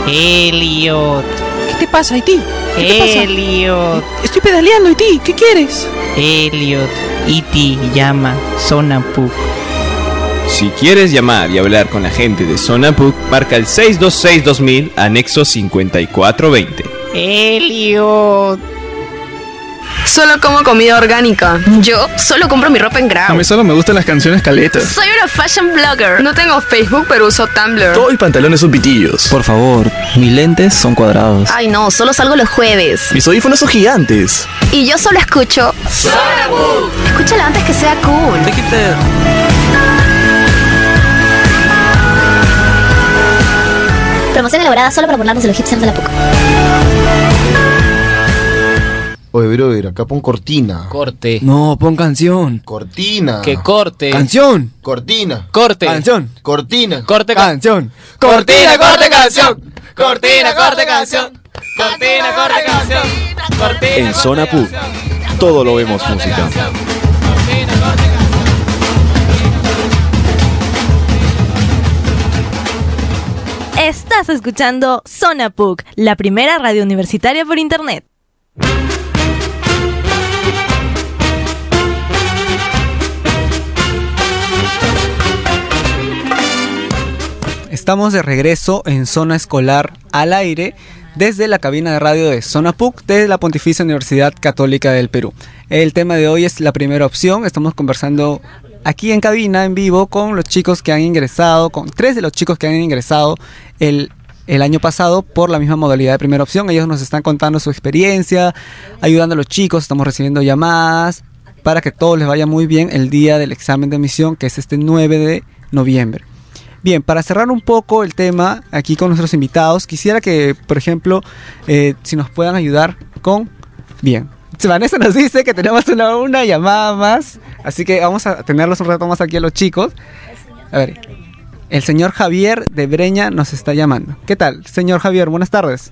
Speaker 20: Elliot.
Speaker 21: ¿Qué te pasa, Haití? ¿Qué te pasa?
Speaker 20: Elliot.
Speaker 21: Estoy pedaleando, Haití. ¿Qué quieres?
Speaker 20: Elliot. Iti llama Zona PUC.
Speaker 17: Si quieres llamar y hablar con la gente de Zona PUC, marca el 626-2000, anexo 5420.
Speaker 20: Elliot.
Speaker 22: Solo como comida orgánica. Yo solo compro mi ropa en Grau.
Speaker 23: A mí solo me gustan las canciones caletas.
Speaker 22: Soy una fashion blogger. No tengo Facebook, pero uso Tumblr.
Speaker 23: Todos mis pantalones son pitillos.
Speaker 24: Por favor, mis lentes son cuadrados.
Speaker 22: Ay no, solo salgo los jueves.
Speaker 23: Mis audífonos son gigantes.
Speaker 22: Y yo solo escucho Zona PUC. Escúchala antes que sea cool.
Speaker 25: Promoción elaborada solo para burlarnos de los hipsters de la PUC.
Speaker 16: Oye, brother, acá pon cortina.
Speaker 7: Corte.
Speaker 1: No, pon canción.
Speaker 16: Cortina.
Speaker 7: Que corte.
Speaker 1: Canción.
Speaker 16: Cortina.
Speaker 7: Corte.
Speaker 1: Canción.
Speaker 16: Cortina.
Speaker 7: Corte.
Speaker 1: Canción.
Speaker 7: Cortina, corte, canción. Cortina, corte, canción. Cortina, corte, canción. Cortina,
Speaker 17: En Zona PUC, todo lo vemos música.
Speaker 10: Estás escuchando Zona PUC, la primera radio universitaria por internet.
Speaker 1: Estamos de regreso en Zona Escolar al aire desde la cabina de radio de Zona PUC de la Pontificia Universidad Católica del Perú. El tema de hoy es la primera opción. Estamos conversando aquí en cabina, en vivo, con los chicos que han ingresado, con 3 de los chicos que han ingresado el año pasado por la misma modalidad de primera opción. Ellos nos están contando su experiencia, ayudando a los chicos. Estamos recibiendo llamadas para que todo les vaya muy bien el día del examen de admisión, que es este 9 de noviembre. Bien, para cerrar un poco el tema aquí con nuestros invitados, quisiera que, por ejemplo, si nos puedan ayudar con... Bien, Vanessa nos dice que tenemos una llamada más, así que vamos a tenerlos un rato más aquí a los chicos. A ver, el señor Javier de Breña nos está llamando. ¿Qué tal, señor Javier? Buenas tardes.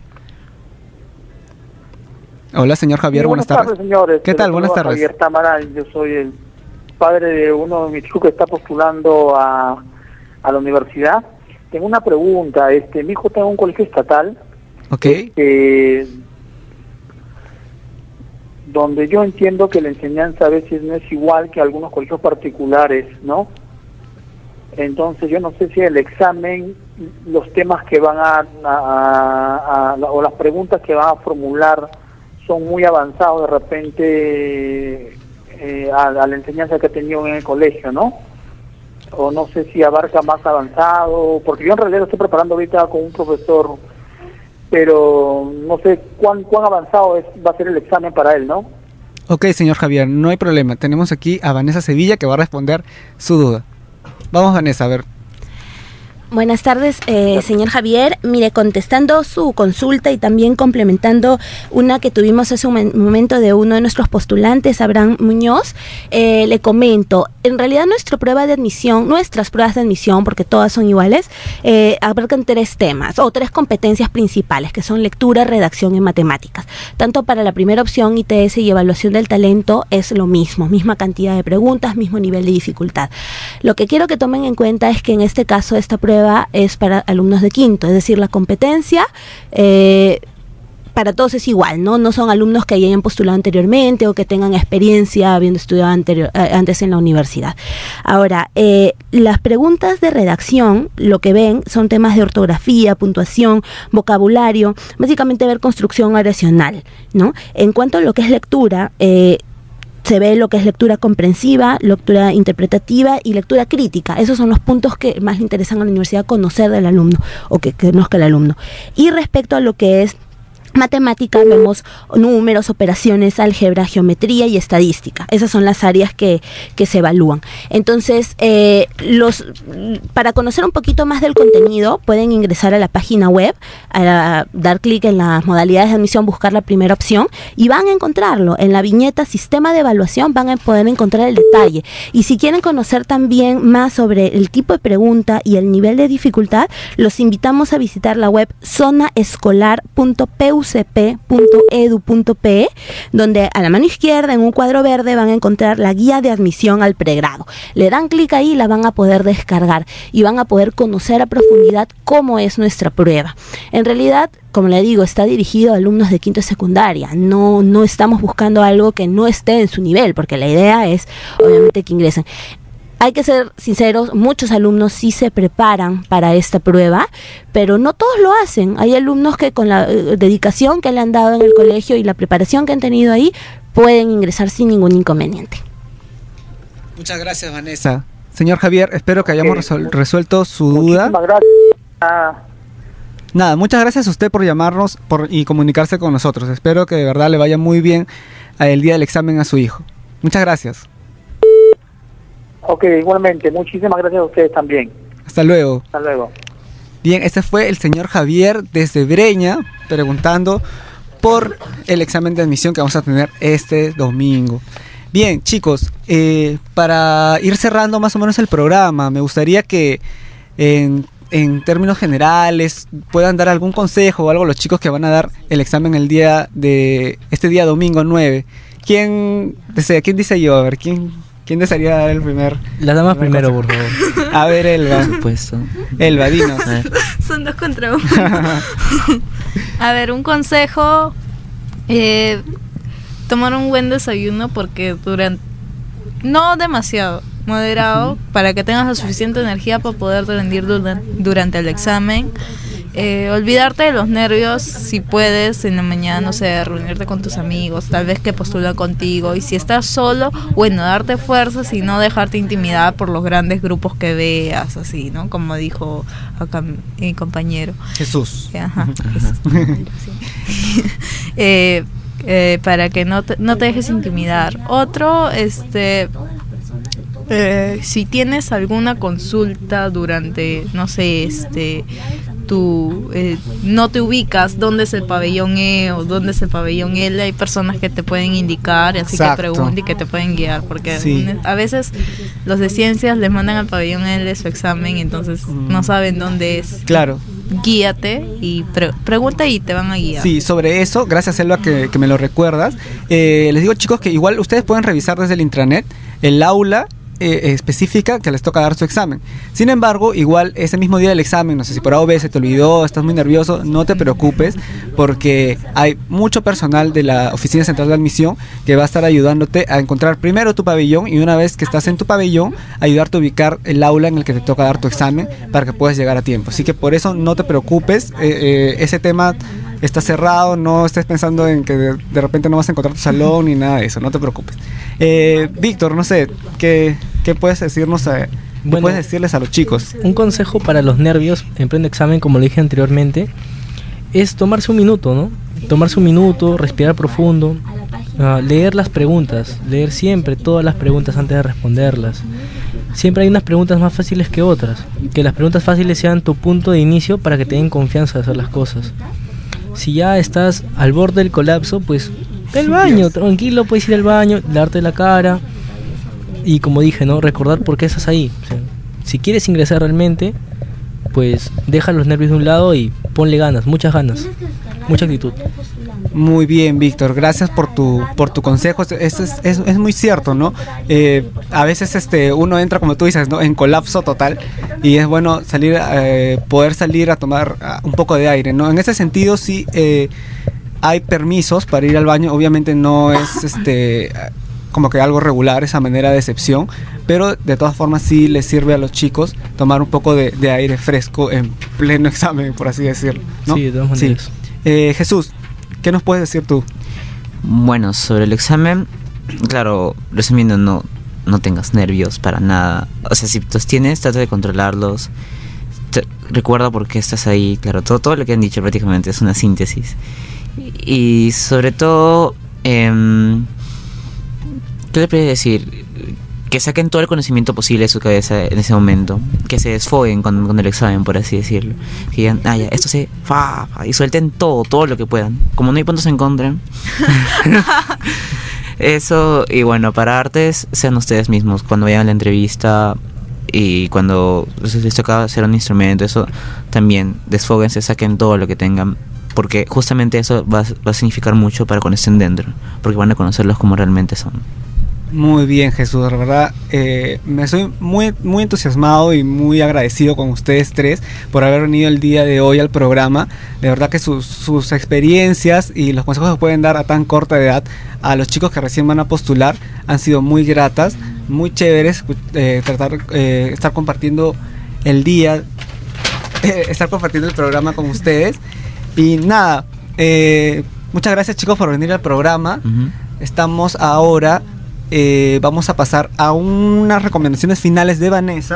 Speaker 1: Hola, señor Javier, buenas tardes.
Speaker 26: Señores.
Speaker 1: ¿Qué tal? Buenas tardes.
Speaker 26: Javier Tamaral, yo soy el padre de uno de mis chicos que está postulando a la universidad. Tengo una pregunta. Mi hijo está en un colegio estatal.
Speaker 1: Ok.
Speaker 26: Donde yo entiendo que la enseñanza a veces no es igual que algunos colegios particulares, ¿no? Entonces yo no sé si el examen, los temas que van o las preguntas que van a formular son muy avanzados de repente a la enseñanza que ha tenido en el colegio, ¿no? O no sé si abarca más avanzado, porque yo en realidad lo estoy preparando ahorita con un profesor, pero no sé cuán avanzado va a ser el examen para él, ¿no?
Speaker 1: Ok, señor Javier, no hay problema. Tenemos aquí a Vanessa Sevilla que va a responder su duda. Vamos, Vanessa, a ver.
Speaker 2: Buenas tardes, señor Javier. Mire, contestando su consulta y también complementando una que tuvimos hace un momento de uno de nuestros postulantes, Abraham Muñoz, le comento, en realidad nuestras pruebas de admisión, porque todas son iguales, abarcan 3 temas o 3 competencias principales, que son lectura, redacción y matemáticas. Tanto para la primera opción, ITS y evaluación del talento, es lo mismo, misma cantidad de preguntas, mismo nivel de dificultad. Lo que quiero que tomen en cuenta es que en este caso esta prueba es para alumnos de quinto, es decir, la competencia para todos es igual, ¿no? No son alumnos que hayan postulado anteriormente o que tengan experiencia habiendo estudiado antes en la universidad. Ahora, las preguntas de redacción, lo que ven son temas de ortografía, puntuación, vocabulario, básicamente ver construcción oracional, ¿no? En cuanto a lo que es lectura, se ve lo que es lectura comprensiva, lectura interpretativa y lectura crítica. Esos son los puntos que más le interesan a la universidad conocer del alumno o que conozca el alumno. Y respecto a lo que es matemática, vemos números, operaciones, álgebra, geometría y estadística. Esas son las áreas que se evalúan. Entonces, para conocer un poquito más del contenido, pueden ingresar a la página web, dar clic en las modalidades de admisión, buscar la primera opción y van a encontrarlo. En la viñeta Sistema de Evaluación van a poder encontrar el detalle. Y si quieren conocer también más sobre el tipo de pregunta y el nivel de dificultad, los invitamos a visitar la web zonaescolar.peu ucp.edu.pe, donde a la mano izquierda en un cuadro verde van a encontrar la guía de admisión al pregrado. Le dan clic ahí y la van a poder descargar y van a poder conocer a profundidad cómo es nuestra prueba. En realidad, como le digo, está dirigido a alumnos de quinto de secundaria. No estamos buscando algo que no esté en su nivel, porque la idea es, obviamente, que ingresen. Hay que ser sinceros, muchos alumnos sí se preparan para esta prueba, pero no todos lo hacen. Hay alumnos que con la dedicación que le han dado en el colegio y la preparación que han tenido ahí, pueden ingresar sin ningún inconveniente.
Speaker 1: Muchas gracias, Vanessa. Señor Javier, espero que hayamos resuelto su duda.
Speaker 26: Muchísimas gracias.
Speaker 1: Nada, muchas gracias a usted por llamarnos y comunicarse con nosotros. Espero que de verdad le vaya muy bien el día del examen a su hijo. Muchas gracias.
Speaker 26: Ok, igualmente. Muchísimas gracias a ustedes también.
Speaker 1: Hasta luego.
Speaker 26: Hasta luego.
Speaker 1: Bien, este fue el señor Javier desde Breña preguntando por el examen de admisión que vamos a tener este domingo. Bien, chicos, para ir cerrando más o menos el programa, me gustaría que en términos generales puedan dar algún consejo o algo a los chicos que van a dar el examen el día de este día domingo 9. ¿Quién dice yo? A ver, ¿quién desearía dar el primer?
Speaker 4: La dama primero, por favor.
Speaker 1: A ver, Elba.
Speaker 14: Por supuesto.
Speaker 1: Elba, dinos.
Speaker 11: Son 2 contra 1. A ver, un consejo, tomar un buen desayuno, porque no demasiado, moderado, para que tengas la suficiente energía para poder rendir durante el examen. Olvidarte de los nervios, si puedes, en la mañana, no sé, reunirte con tus amigos, tal vez que postulan contigo, y si estás solo, bueno, darte fuerzas y no dejarte intimidar por los grandes grupos que veas, así, ¿no? Como dijo acá mi compañero.
Speaker 1: Jesús.
Speaker 11: Ajá, Jesús. Para que no te dejes intimidar. Otro, si tienes alguna consulta durante, no sé, tú no te ubicas dónde es el pabellón E o dónde es el pabellón L, hay personas que te pueden indicar, así
Speaker 1: Exacto.
Speaker 11: que pregunta y que te pueden guiar, porque
Speaker 1: Sí.
Speaker 11: a veces los de ciencias les mandan al pabellón L su examen, entonces no saben dónde es.
Speaker 1: Claro.
Speaker 11: Guíate y pregunta y te van a guiar.
Speaker 1: Sí, sobre eso, gracias Elba que me lo recuerdas. Les digo, chicos, que igual ustedes pueden revisar desde el intranet el aula específica que les toca dar su examen. Sin embargo, igual ese mismo día del examen, no sé si por A o B se te olvidó, estás muy nervioso, no te preocupes, porque hay mucho personal de la Oficina Central de Admisión que va a estar ayudándote a encontrar primero tu pabellón, y una vez que estás en tu pabellón, ayudarte a ubicar el aula en el que te toca dar tu examen para que puedas llegar a tiempo. Así que por eso no te preocupes, ese tema está cerrado, no estés pensando en que de repente no vas a encontrar tu salón ni nada de eso, no te preocupes. Víctor, no sé, ¿qué puedes decirnos? ¿Qué puedes decirles a los chicos?
Speaker 4: Un consejo para los nervios en pleno examen, como lo dije anteriormente, es tomarse un minuto, ¿no? Tomarse un minuto, respirar profundo, leer las preguntas, leer siempre todas las preguntas antes de responderlas. Siempre hay unas preguntas más fáciles que otras. Que las preguntas fáciles sean tu punto de inicio para que te den confianza de hacer las cosas. Si ya estás al borde del colapso, pues ve al baño, tranquilo, puedes ir al baño, lavarte la cara y, como dije, ¿no? Recordar por qué estás ahí. O sea, si quieres ingresar realmente, pues deja los nervios de un lado y ponle ganas, mucha actitud.
Speaker 1: Muy bien, Víctor, gracias por tu consejo. Es muy cierto, ¿no? A veces uno entra, como tú dices, ¿no?, en colapso total, y es bueno poder salir a tomar un poco de aire, ¿no? En ese sentido, sí, hay permisos para ir al baño. Obviamente no es como que algo regular, esa manera de excepción, pero de todas formas sí les sirve a los chicos tomar un poco de aire fresco en pleno examen, por así decirlo, ¿no?
Speaker 4: Sí, de todas maneras.
Speaker 1: Sí. Jesús, ¿qué nos puedes decir tú?
Speaker 14: Bueno, sobre el examen, claro, resumiendo, no tengas nervios para nada. O sea, si los tienes, trata de controlarlos. Recuerda por qué estás ahí. Claro, todo lo que han dicho prácticamente es una síntesis. Y sobre todo, ¿qué le puedo decir? Que saquen todo el conocimiento posible de su cabeza en ese momento, que se desfoguen con el examen, por así decirlo, que digan, ya, esto se y suelten todo lo que puedan, como no hay puntos en contra. Eso. Y bueno, para artes, sean ustedes mismos cuando vayan a la entrevista y cuando les toca hacer un instrumento, eso también, desfóguense, saquen todo lo que tengan porque justamente eso va a significar mucho para cuando estén dentro, porque van a conocerlos como realmente son.
Speaker 1: Muy bien, Jesús, de verdad, me soy muy entusiasmado y muy agradecido con ustedes tres por haber venido el día de hoy al programa. De verdad que sus experiencias y los consejos que pueden dar a tan corta edad a los chicos que recién van a postular han sido muy gratas, muy chéveres, estar compartiendo el día, estar compartiendo el programa con ustedes. Y nada, muchas gracias, chicos, por venir al programa. Estamos ahora... vamos a pasar a unas recomendaciones finales de Vanessa.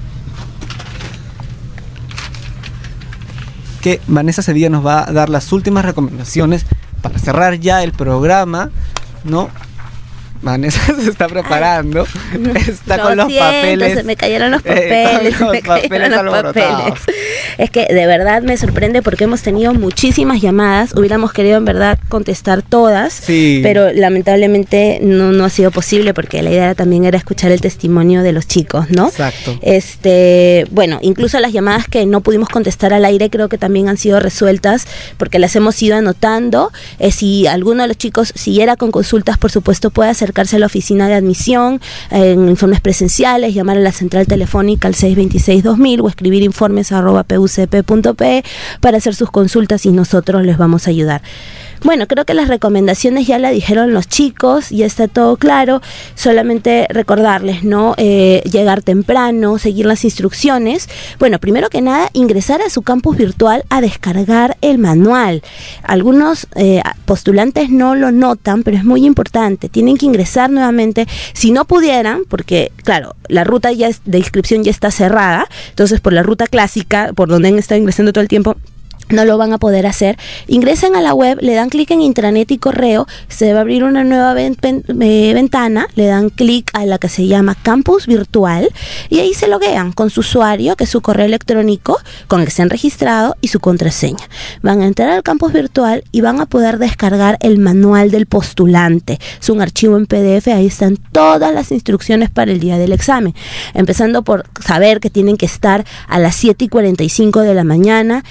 Speaker 1: Que Vanessa Sevilla nos va a dar las últimas recomendaciones para cerrar ya el programa, ¿no? Vanessa se está preparando. Está con los papeles.
Speaker 2: Se me cayeron los papeles.
Speaker 1: Con los papeles alborotados.
Speaker 2: Es que de verdad me sorprende porque hemos tenido muchísimas llamadas. Hubiéramos querido en verdad contestar todas,
Speaker 1: sí,
Speaker 2: pero lamentablemente no ha sido posible porque la idea también era escuchar el testimonio de los chicos, ¿no?
Speaker 1: Exacto.
Speaker 2: Bueno, incluso las llamadas que no pudimos contestar al aire creo que también han sido resueltas porque las hemos ido anotando. Si alguno de los chicos siguiera con consultas, por supuesto puede acercarse a la oficina de admisión en informes presenciales, llamar a la central telefónica al 626-2000 o escribir informes@pucp.pe para hacer sus consultas y nosotros les vamos a ayudar. Bueno, creo que las recomendaciones ya la dijeron los chicos, ya está todo claro, solamente recordarles, ¿no? Llegar temprano, seguir las instrucciones. Bueno, primero que nada, ingresar a su campus virtual a descargar el manual. Algunos postulantes no lo notan, pero es muy importante, tienen que ingresar nuevamente, si no pudieran, porque claro, la ruta de inscripción ya está cerrada, entonces por la ruta clásica, por donde han estado ingresando todo el tiempo, no lo van a poder hacer. Ingresan a la web, le dan clic en intranet y correo, se va a abrir una nueva ventana, le dan clic a la que se llama campus virtual y ahí se loguean con su usuario, que es su correo electrónico con el que se han registrado y su contraseña. Van a entrar al campus virtual y van a poder descargar el manual del postulante. Es un archivo en PDF, ahí están todas las instrucciones para el día del examen, empezando por saber que tienen que estar a las 7:45 de la mañana,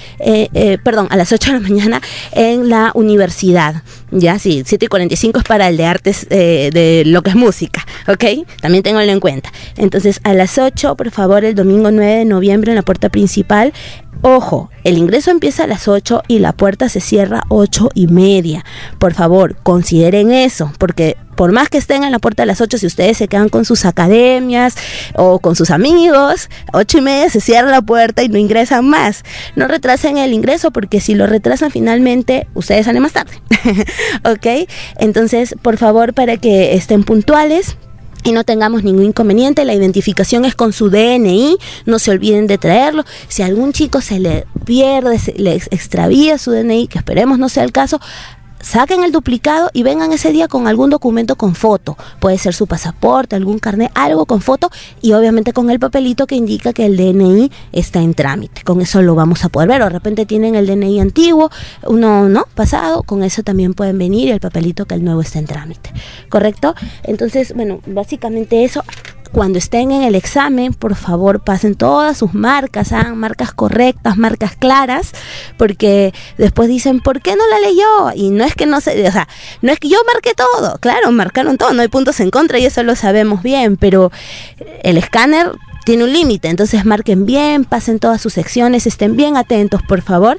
Speaker 2: a las 8 de la mañana en la universidad. Ya, sí, 7:45 es para el de artes, de lo que es música, ¿ok? También ténganlo en cuenta. Entonces, a las 8, por favor, el domingo 9 de noviembre en la puerta principal. Ojo, el ingreso empieza a las 8 y la puerta se cierra 8:30. Por favor, consideren eso, porque por más que estén en la puerta a las 8, si ustedes se quedan con sus academias o con sus amigos, 8:30 se cierra la puerta y no ingresan más. No retrasen el ingreso, porque si lo retrasan finalmente, ustedes salen más tarde. ¿Ok? Entonces, por favor, para que estén puntuales y no tengamos ningún inconveniente, la identificación es con su DNI, no se olviden de traerlo. Si a algún chico se le pierde, se le extravía su DNI, que esperemos no sea el caso, saquen el duplicado y vengan ese día con algún documento con foto. Puede ser su pasaporte, algún carnet, algo con foto y obviamente con el papelito que indica que el DNI está en trámite. Con eso lo vamos a poder ver. O de repente tienen el DNI antiguo, uno no, pasado, con eso también pueden venir y el papelito que el nuevo está en trámite. ¿Correcto? Entonces, bueno, básicamente eso. Cuando estén en el examen, por favor, pasen todas sus marcas, hagan marcas correctas, marcas claras, porque después dicen, ¿por qué no la leyó? Y no es que no se, o sea, no es que yo marqué todo, claro, marcaron todo, no hay puntos en contra y eso lo sabemos bien, pero el escáner tiene un límite, entonces marquen bien, pasen todas sus secciones, estén bien atentos, por favor.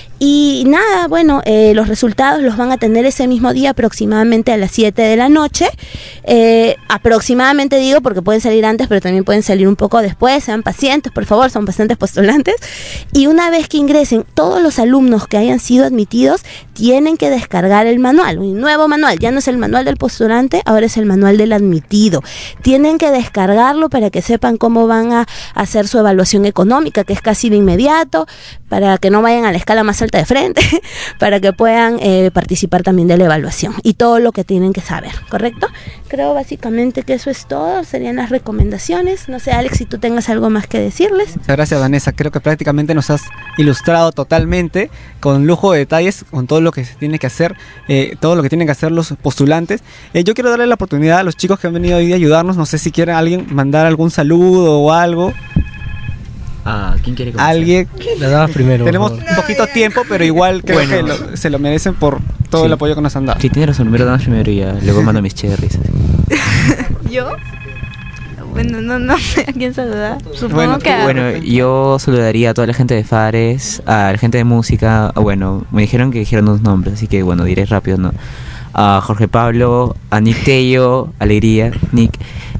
Speaker 2: Y nada, bueno, los resultados los van a tener ese mismo día aproximadamente a las 7 de la noche. Aproximadamente digo porque pueden salir antes, pero también pueden salir un poco después. Sean pacientes, por favor, son bastantes postulantes. Y una vez que ingresen, todos los alumnos que hayan sido admitidos tienen que descargar el manual, un nuevo manual. Ya no es el manual del postulante, ahora es el manual del admitido. Tienen que descargarlo para que sepan cómo van a hacer su evaluación económica, que es casi de inmediato, para que no vayan a la escala más alta de frente, para que puedan participar también de la evaluación y todo lo que tienen que saber, ¿correcto? Creo básicamente que eso es todo, serían las recomendaciones. No sé, Alex, si tú tengas algo más que decirles.
Speaker 1: Muchas gracias, Vanessa, creo que prácticamente nos has ilustrado totalmente, con lujo de detalles, con todo lo que se tiene que hacer, todo lo que tienen que hacer los postulantes. Yo quiero darle la oportunidad a los chicos que han venido hoy a ayudarnos, no sé si quiere alguien mandar algún saludo o algo.
Speaker 14: ¿Quién quiere comenzar?
Speaker 1: Alguien.
Speaker 4: La damas primero.
Speaker 1: Tenemos
Speaker 4: por favor.
Speaker 1: un poquito tiempo, pero igual creo que se lo merecen por todo el apoyo que nos han dado.
Speaker 14: Sí, tiene razón, primero damas primero y ya luego mando mis cherries.
Speaker 11: ¿Yo? Bueno, no sé a quién saludar. Supongo
Speaker 1: Bueno,
Speaker 11: que a...
Speaker 14: Bueno, yo saludaría a toda la gente de Fares, a la gente de música. Bueno, me dijeron que dijeron unos nombres, así que bueno, diré rápido, ¿no? A Jorge Pablo, a Nick Tello, Alegría, Nick,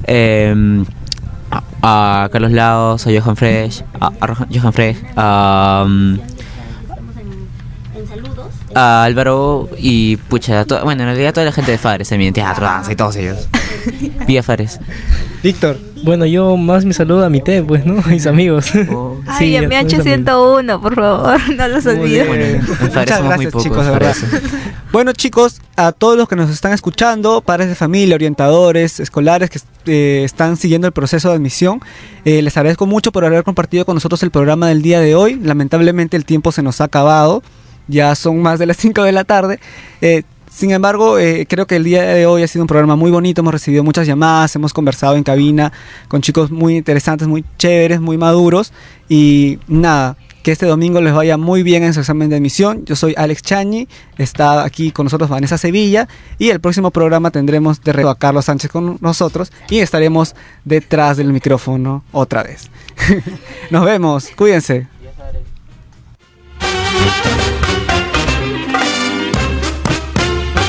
Speaker 14: a Carlos Laos, a Johan Fresh, a Álvaro y pucha, bueno, en realidad toda la gente de Fares también, teatro, danza y todos ellos. Vía Fares.
Speaker 1: Víctor.
Speaker 4: Bueno, yo más me saludo a mi té, pues, ¿no? A mis amigos.
Speaker 11: Ay, a mi
Speaker 4: a todos mis amigos.
Speaker 11: H101, por favor, no los olvides.
Speaker 1: Muchas gracias, chicos, de verdad. Bueno, chicos, a todos los que nos están escuchando, padres de familia, orientadores, escolares que están siguiendo el proceso de admisión, les agradezco mucho por haber compartido con nosotros el programa del día de hoy. Lamentablemente el tiempo se nos ha acabado, ya son más de las 5 de la tarde. Sin embargo, creo que el día de hoy ha sido un programa muy bonito, hemos recibido muchas llamadas, hemos conversado en cabina con chicos muy interesantes, muy chéveres, muy maduros y nada, que este domingo les vaya muy bien en su examen de admisión. Yo soy Alex Chañi, está aquí con nosotros Vanessa Sevilla y el próximo programa tendremos de regreso a Carlos Sánchez con nosotros y estaremos detrás del micrófono otra vez. Nos vemos, cuídense.